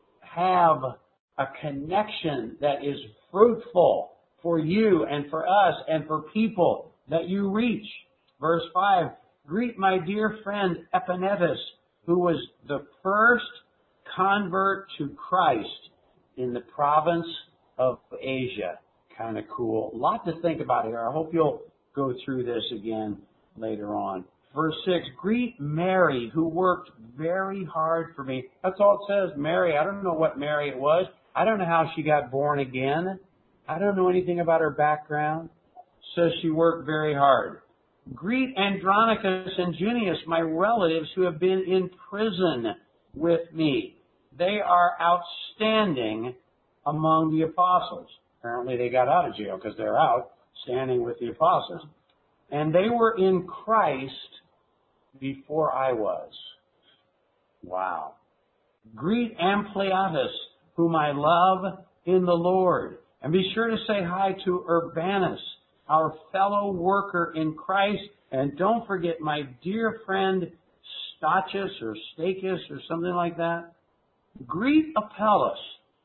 have a connection that is fruitful for you and for us and for people that you reach. Verse five, greet my dear friend Epanetus, who was the first convert to Christ in the province of Asia. Kind of cool. A lot to think about here. I hope you'll go through this again later on. Verse six, greet Mary, who worked very hard for me. That's all it says, Mary. I don't know what Mary it was. I don't know how she got born again. I don't know anything about her background. Says she worked very hard. Greet Andronicus and Junius, my relatives who have been in prison with me. They are outstanding among the apostles. Apparently they got out of jail because they're out standing with the apostles. And they were in Christ before I was. Wow. Greet Ampliatus, whom I love in the Lord. And be sure to say hi to Urbanus, our fellow worker in Christ. And don't forget my dear friend Stachys or Stachys or something like that. Greet Apelles,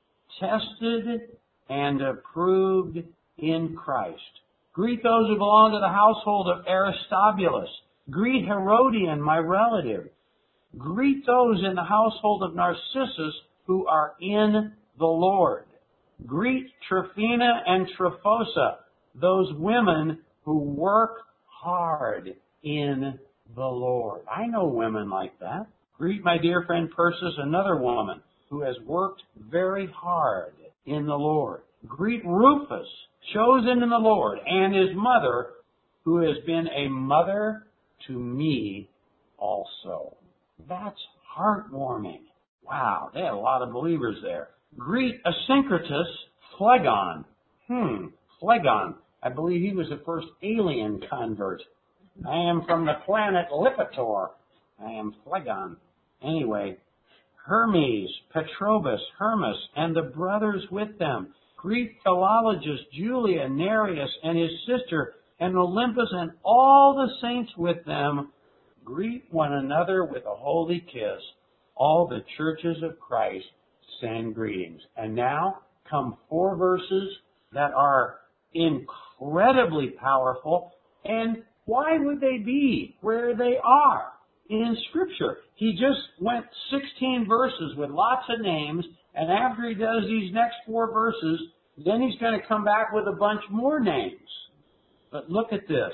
tested and approved in Christ. Greet those who belong to the household of Aristobulus. Greet Herodian, my relative. Greet those in the household of Narcissus who are in the Lord. Greet Tryphena and Tryphosa, those women who work hard in the Lord. I know women like that. Greet my dear friend Persis, another woman who has worked very hard in the Lord. Greet Rufus, chosen in the Lord, and his mother, who has been a mother to me also. That's heartwarming. Wow, they had a lot of believers there. Greet Asyncritus, Phlegon. Hmm, Phlegon. I believe he was the first alien convert. I am from the planet Lipitor. I am Phlegon. Anyway, Hermes, Petrobus, Hermas, and the brothers with them. Greet Philologus, Julia, Nereus, and his sister, and Olympus, and all the saints with them. Greet one another with a holy kiss. All the churches of Christ send greetings. And now come four verses that are incredibly powerful. And why would they be where they are in Scripture? He just went sixteen verses with lots of names, and after he does these next four verses, then he's going to come back with a bunch more names. But look at this.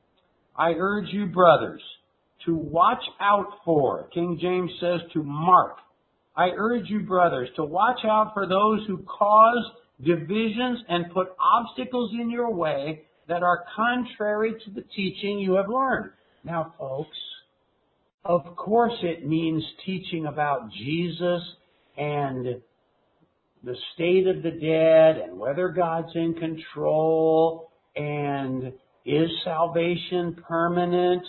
I urge you, brothers, to watch out for, King James says to mark. I urge you, brothers, to watch out for those who cause divisions and put obstacles in your way that are contrary to the teaching you have learned. Now, folks, of course it means teaching about Jesus and the state of the dead and whether God's in control and is salvation permanent.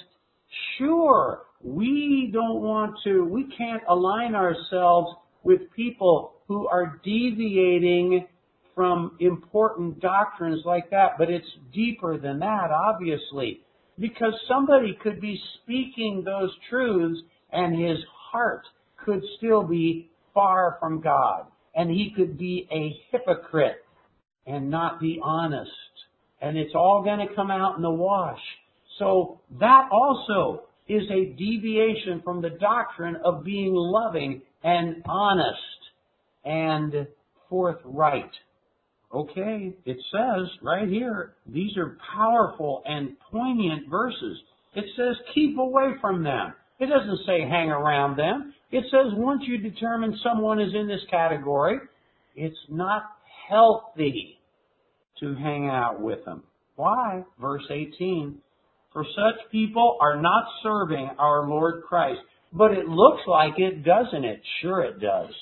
Sure, we don't want to, we can't align ourselves with people who are deviating from important doctrines like that, but it's deeper than that, obviously, because somebody could be speaking those truths and his heart could still be far from God, and he could be a hypocrite and not be honest, and it's all going to come out in the wash. So that also is a deviation from the doctrine of being loving and honest and forthright. Okay, it says right here, these are powerful and poignant verses. It says keep away from them. It doesn't say hang around them. It says once you determine someone is in this category, it's not healthy to hang out with them. Why? Verse eighteen. For such people are not serving our Lord Christ. But it looks like it, doesn't it? Sure it does.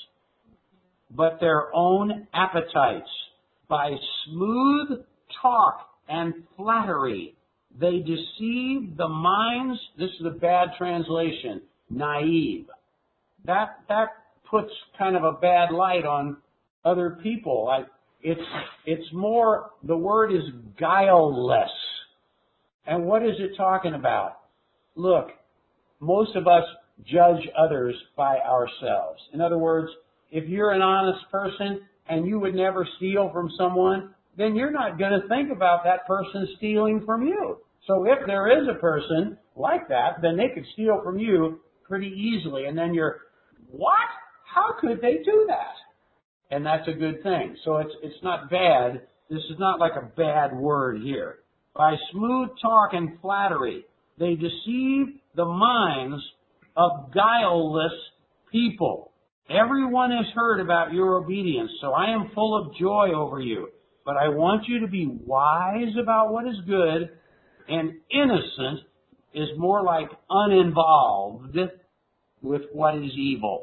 But their own appetites. By smooth talk and flattery, they deceive the minds. This is a bad translation. Naive. That that puts kind of a bad light on other people. Like it's it's more. The word is guileless. And what is it talking about? Look, most of us judge others by ourselves. In other words, if you're an honest person and you would never steal from someone, then you're not going to think about that person stealing from you. So if there is a person like that, then they could steal from you pretty easily. And then you're, what? How could they do that? And that's a good thing. So it's it's not bad. This is not like a bad word here. By smooth talk and flattery, they deceive the minds of guileless people. Everyone has heard about your obedience, so I am full of joy over you. But I want you to be wise about what is good And innocent is more like uninvolved with what is evil.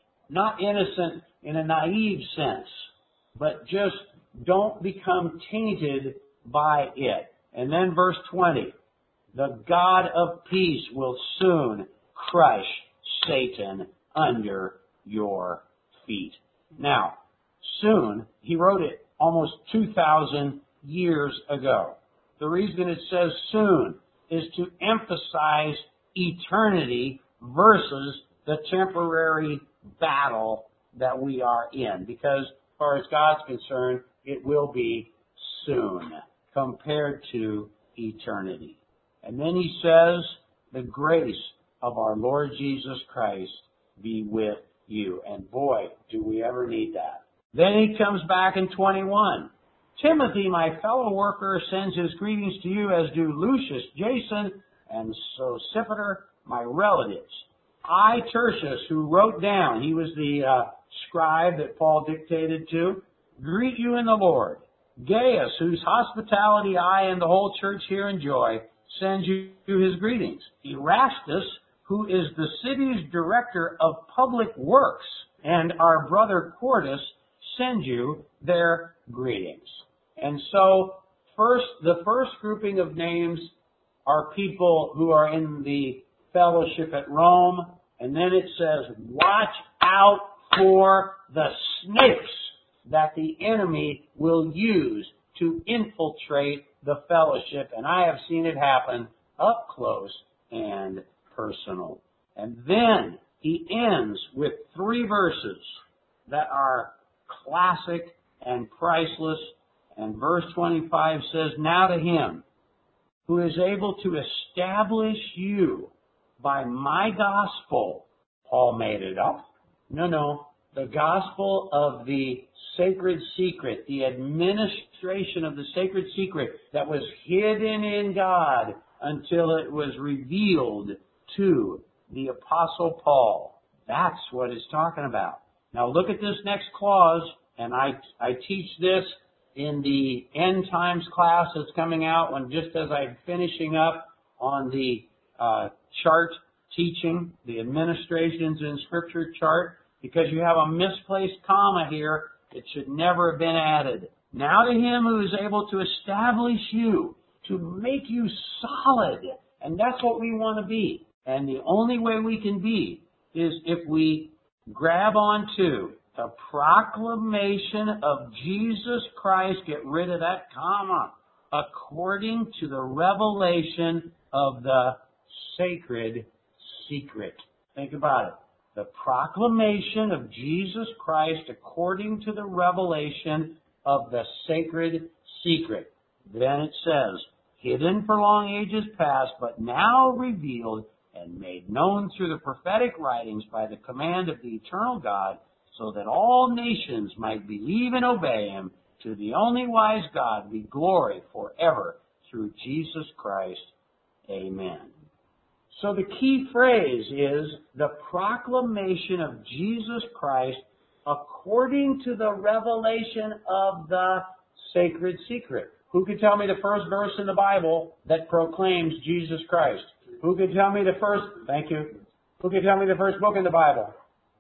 Not innocent in a naive sense, but just don't become tainted by it. And then verse twenty, the God of peace will soon crush Satan under your feet. Now, soon, he wrote it almost two thousand years ago. The reason it says soon is to emphasize eternity versus the temporary battle that we are in. Because as far as God's concerned, it will be soon compared to eternity. And then he says, the grace of our Lord Jesus Christ be with you. And boy, do we ever need that. Then he comes back in twenty-one. Timothy, my fellow worker, sends his greetings to you, as do Lucius, Jason, and Sosipater, my relatives. I, Tertius, who wrote down, he was the uh, scribe that Paul dictated to, greet you in the Lord. Gaius, whose hospitality I and the whole church here enjoy, sends you his greetings. Erastus, who is the city's director of public works, and our brother Quartus send you their greetings. And so, first, the first grouping of names are people who are in the fellowship at Rome, and then it says, watch out for the snakes that the enemy will use to infiltrate the fellowship. And I have seen it happen up close and personal. And then he ends with three verses that are classic and priceless. And verse twenty-five says, now to him who is able to establish you by my gospel. Paul made it up. No, no. The gospel of the sacred secret, the administration of the sacred secret that was hidden in God until it was revealed to the Apostle Paul. That's what it's talking about. Now look at this next clause, and I, I teach this in the end times class that's coming out when just as I'm finishing up on the uh, chart teaching, the administrations in Scripture chart, because you have a misplaced comma here. It should never have been added. Now to him who is able to establish you, to make you solid. And that's what we want to be. And the only way we can be is if we grab onto the proclamation of Jesus Christ, get rid of that comma, according to the revelation of the sacred secret. Think about it. The proclamation of Jesus Christ according to the revelation of the sacred secret. Then it says, hidden for long ages past, but now revealed and made known through the prophetic writings by the command of the eternal God, so that all nations might believe and obey him. To the only wise God be glory forever through Jesus Christ. Amen. So the key phrase is the proclamation of Jesus Christ according to the revelation of the sacred secret. Who could tell me the first verse in the Bible that proclaims Jesus Christ? Who could tell me the first, thank you, who could tell me the first book in the Bible?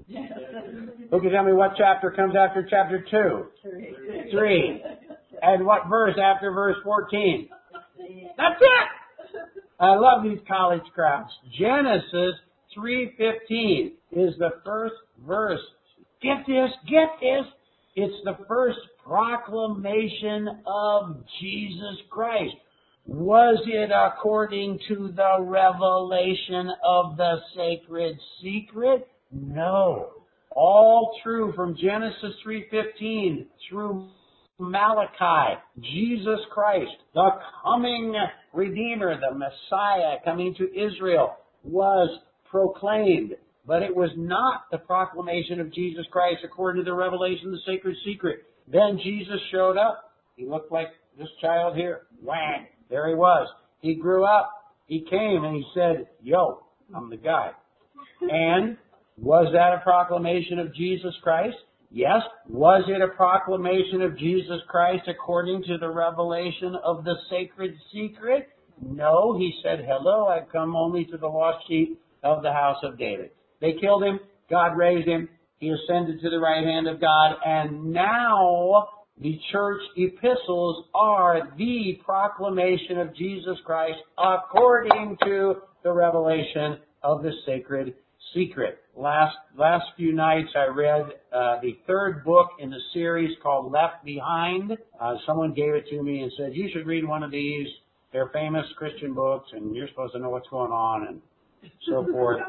Who can tell me what chapter comes after chapter two? Three. Three. And what verse after verse fourteen? That's it! I love these college crowds. Genesis three fifteen is the first verse. Get this, get this. It's the first proclamation of Jesus Christ. Was it according to the revelation of the sacred secret? No. All true from Genesis three fifteen through Malachi, Jesus Christ, the coming Redeemer, the Messiah coming to Israel, was proclaimed. But it was not the proclamation of Jesus Christ according to the revelation of the sacred secret. Then Jesus showed up. He looked like this child here. Whang! There he was. He grew up. He came and he said, yo, I'm the guy. And was that a proclamation of Jesus Christ? Yes. Was it a proclamation of Jesus Christ according to the revelation of the sacred secret? No, he said, hello, I've come only to the lost sheep of the house of David. They killed him. God raised him. He ascended to the right hand of God. And now the church epistles are the proclamation of Jesus Christ according to the revelation of the sacred secret. Last last few nights I read uh, the third book in the series called Left Behind. Uh, someone gave it to me and said, you should read one of these. They're famous Christian books and you're supposed to know what's going on and so forth.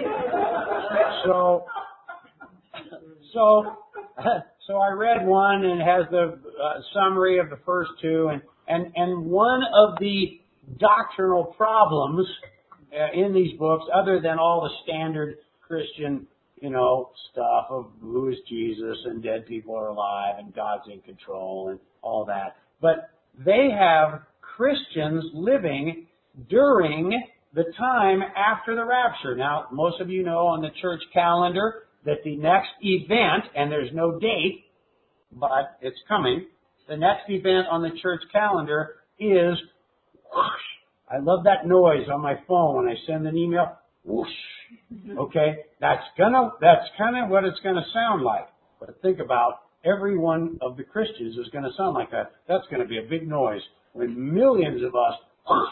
So, so, so I read one and it has the uh, summary of the first two, and, and, and one of the doctrinal problems uh, in these books, other than all the standard Christian, you know, stuff of who is Jesus and dead people are alive and God's in control and all that, but they have Christians living during the time after the rapture. Now, most of you know on the church calendar that the next event, and there's no date, but it's coming, the next event on the church calendar is whoosh. I love that noise on my phone when I send an email. Whoosh. Okay? That's gonna, that's kind of what it's gonna sound like. But think about every one of the Christians is gonna sound like that. That's gonna be a big noise when millions of us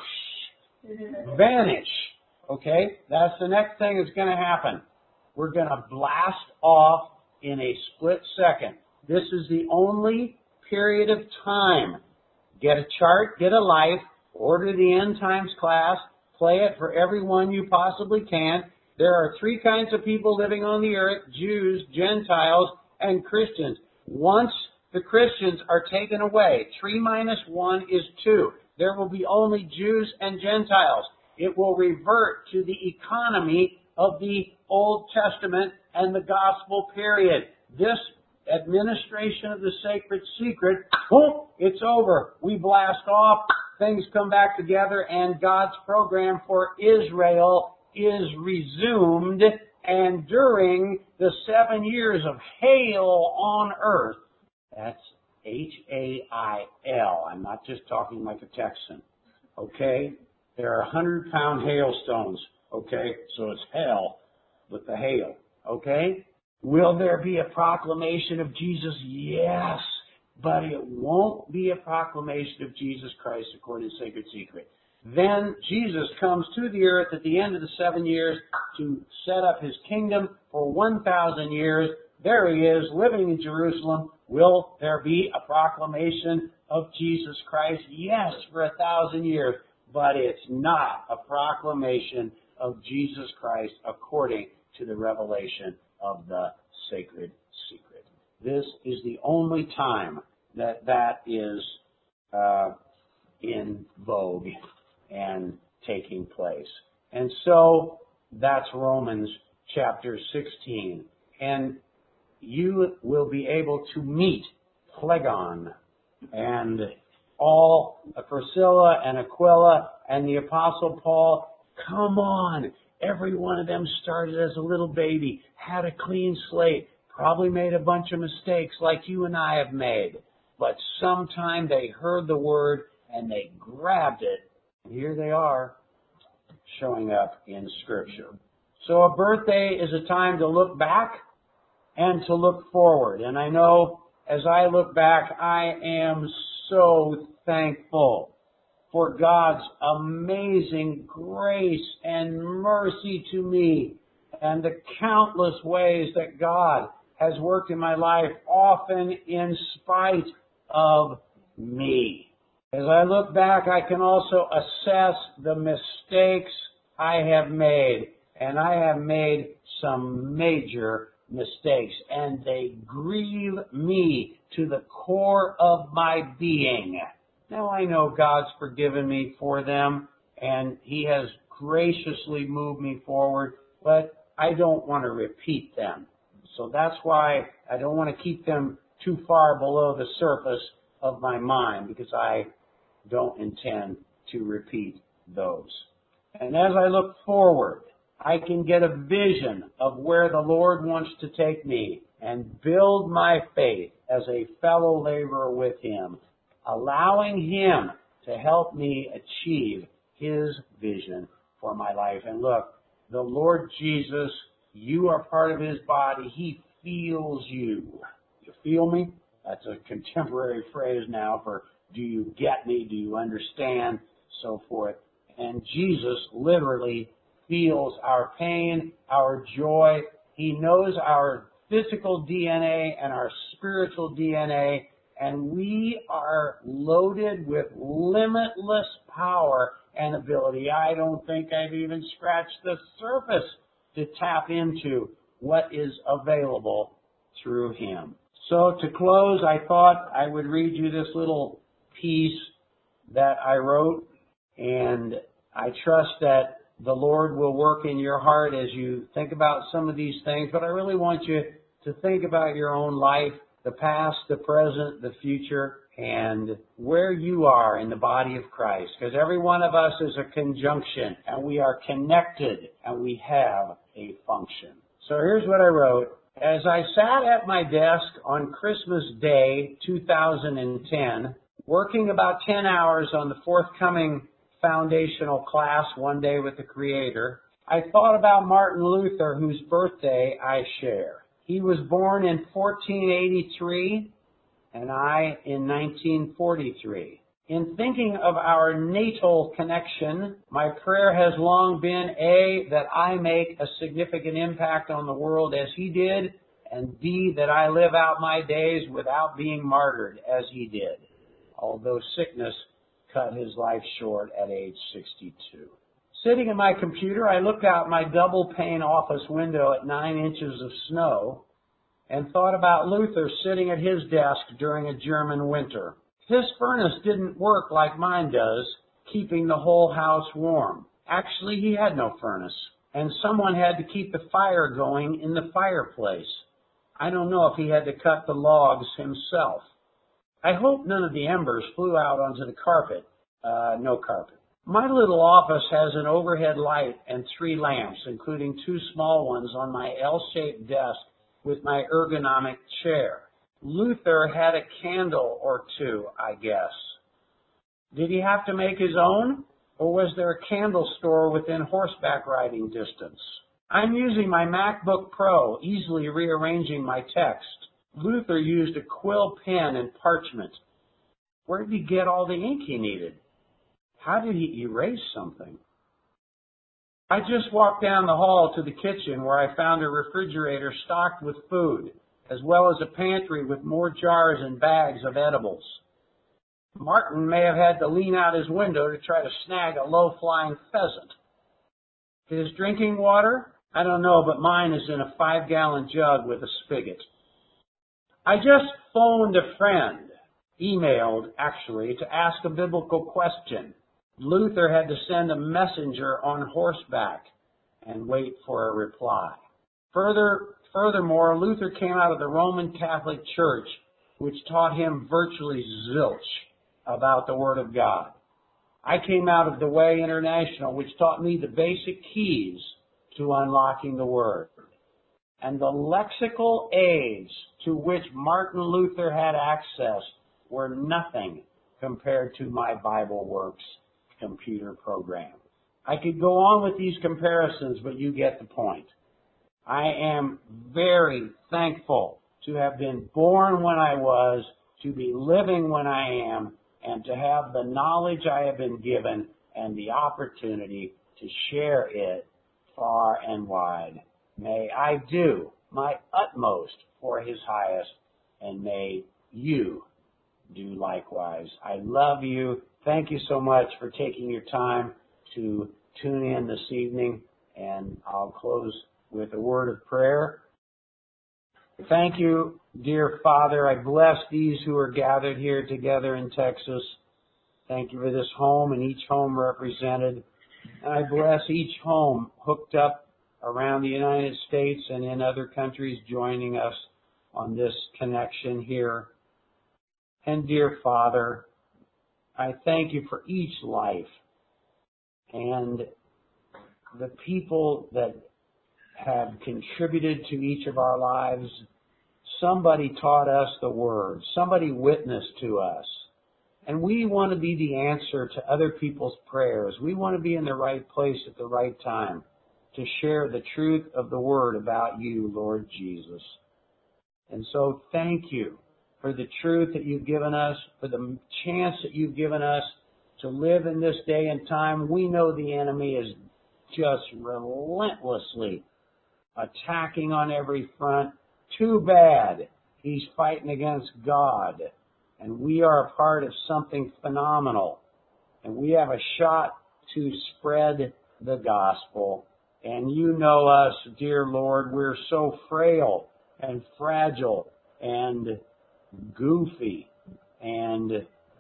whoosh, vanish. Okay? That's the next thing that's gonna happen. We're gonna blast off in a split second. This is the only period of time. Get a chart, get a life, order the end times class, play it for everyone you possibly can. There are three kinds of people living on the earth: Jews, Gentiles, and Christians. Once the Christians are taken away, three minus one is two. There will be only Jews and Gentiles. It will revert to the economy of the Old Testament and the gospel period. This administration of the sacred secret, boom, it's over. We blast off, things come back together, and God's program for Israel is resumed. And during the seven years of hail on earth, that's H A I L. I'm not just talking like a Texan. Okay? There are hundred-pound hailstones. Okay? So it's hell with the hail. Okay? Will there be a proclamation of Jesus? Yes. But it won't be a proclamation of Jesus Christ according to sacred secret. Then Jesus comes to the earth at the end of the seven years to set up his kingdom for one thousand years. There he is, living in Jerusalem. Will there be a proclamation of Jesus Christ? Yes, for a thousand years. But it's not a proclamation of Jesus Christ according to the revelation of the sacred secret. This is the only time that that is uh, in vogue and taking place. And so that's Romans chapter sixteen. And you will be able to meet Phlegon and all uh, Priscilla and Aquila and the Apostle Paul. Come on. Every one of them started as a little baby, had a clean slate, probably made a bunch of mistakes like you and I have made. But sometime they heard the word and they grabbed it. And here they are showing up in Scripture. So a birthday is a time to look back and to look forward. And I know as I look back, I am so thankful for God's amazing grace and mercy to me and the countless ways that God has worked in my life, often in spite of me. As I look back, I can also assess the mistakes I have made, and I have made some major mistakes, and they grieve me to the core of my being. Now I know God's forgiven me for them, and He has graciously moved me forward, but I don't want to repeat them. So that's why I don't want to keep them too far below the surface of my mind, because I don't intend to repeat those. And as I look forward, I can get a vision of where the Lord wants to take me and build my faith as a fellow laborer with Him, allowing Him to help me achieve His vision for my life. And look, the Lord Jesus, you are part of His body. He feels you. You feel me? That's a contemporary phrase now for do you get me? Do you understand? So forth. And Jesus literally feels our pain, our joy. He knows our physical D N A and our spiritual D N A, and we are loaded with limitless power and ability. I don't think I've even scratched the surface to tap into what is available through Him. So to close, I thought I would read you this little piece that I wrote, and I trust that the Lord will work in your heart as you think about some of these things, but I really want you to think about your own life, the past, the present, the future, and where you are in the body of Christ. Because every one of us is a conjunction, and we are connected, and we have a function. So here's what I wrote. As I sat at my desk on Christmas Day two thousand ten, working about ten hours on the forthcoming foundational class, One Day with the Creator, I thought about Martin Luther, whose birthday I share. He was born in fourteen eighty-three, and I in nineteen forty-three. In thinking of our natal connection, my prayer has long been, A, that I make a significant impact on the world as he did, and B, that I live out my days without being martyred as he did, although sickness cut his life short at age sixty-two. Sitting at my computer, I looked out my double-pane office window at nine inches of snow and thought about Luther sitting at his desk during a German winter. His furnace didn't work like mine does, keeping the whole house warm. Actually, he had no furnace, and someone had to keep the fire going in the fireplace. I don't know if he had to cut the logs himself. I hope none of the embers flew out onto the carpet. Uh, no carpet. My little office has an overhead light and three lamps, including two small ones on my L-shaped desk with my ergonomic chair. Luther had a candle or two, I guess. Did he have to make his own, or was there a candle store within horseback riding distance? I'm using my MacBook Pro, easily rearranging my text. Luther used a quill pen and parchment. Where did he get all the ink he needed? How did he erase something? I just walked down the hall to the kitchen where I found a refrigerator stocked with food, as well as a pantry with more jars and bags of edibles. Martin may have had to lean out his window to try to snag a low-flying pheasant. His drinking water? I don't know, but mine is in a five-gallon jug with a spigot. I just phoned a friend, emailed actually, to ask a biblical question. Luther had to send a messenger on horseback and wait for a reply. Further, furthermore, Luther came out of the Roman Catholic Church, which taught him virtually zilch about the Word of God. I came out of the Way International, which taught me the basic keys to unlocking the Word. And the lexical aids to which Martin Luther had access were nothing compared to my Bible Works computer program. I could go on with these comparisons, but you get the point. I am very thankful to have been born when I was, to be living when I am, and to have the knowledge I have been given and the opportunity to share it far and wide. May I do my utmost for His highest, and may you do likewise. I love you. Thank you so much for taking your time to tune in this evening, and I'll close with a word of prayer. Thank you, dear Father. I bless these who are gathered here together in Texas. Thank you for this home and each home represented. And I bless each home hooked up around the United States and in other countries joining us on this connection here. And dear Father, I thank you for each life and the people that have contributed to each of our lives. Somebody taught us the Word. Somebody witnessed to us. And we want to be the answer to other people's prayers. We want to be in the right place at the right time to share the truth of the Word about you, Lord Jesus. And so thank you for the truth that you've given us, for the chance that you've given us to live in this day and time. We know the enemy is just relentlessly attacking on every front. Too bad he's fighting against God. And we are a part of something phenomenal. And we have a shot to spread the gospel. And you know us, dear Lord, we're so frail and fragile and goofy and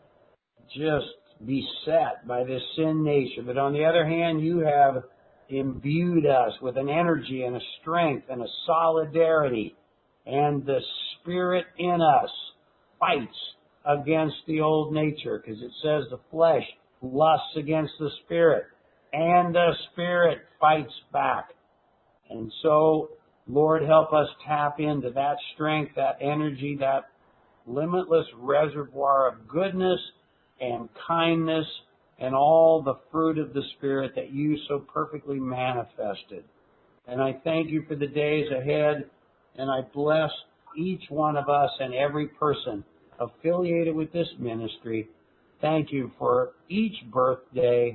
just beset by this sin nature. But on the other hand, you have imbued us with an energy and a strength and a solidarity. And the Spirit in us fights against the old nature, because it says the flesh lusts against the Spirit, and the Spirit fights back. And so, Lord, help us tap into that strength, that energy, that limitless reservoir of goodness and kindness and all the fruit of the Spirit that you so perfectly manifested. And I thank you for the days ahead, and I bless each one of us and every person affiliated with this ministry. Thank you for each birthday,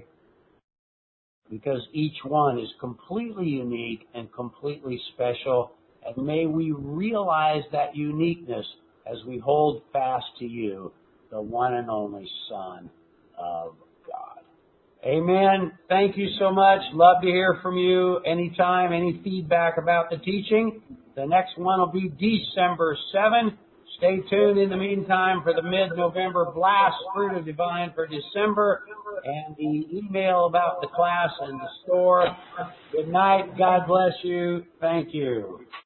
because each one is completely unique and completely special. And may we realize that uniqueness as we hold fast to you, the one and only Son of God. Amen. Thank you so much. Love to hear from you anytime, any feedback about the teaching. The next one will be December seventh. Stay tuned in the meantime for the mid-November blast, Fruit of Divine for December, and the email about the class and the store. Good night. God bless you. Thank you.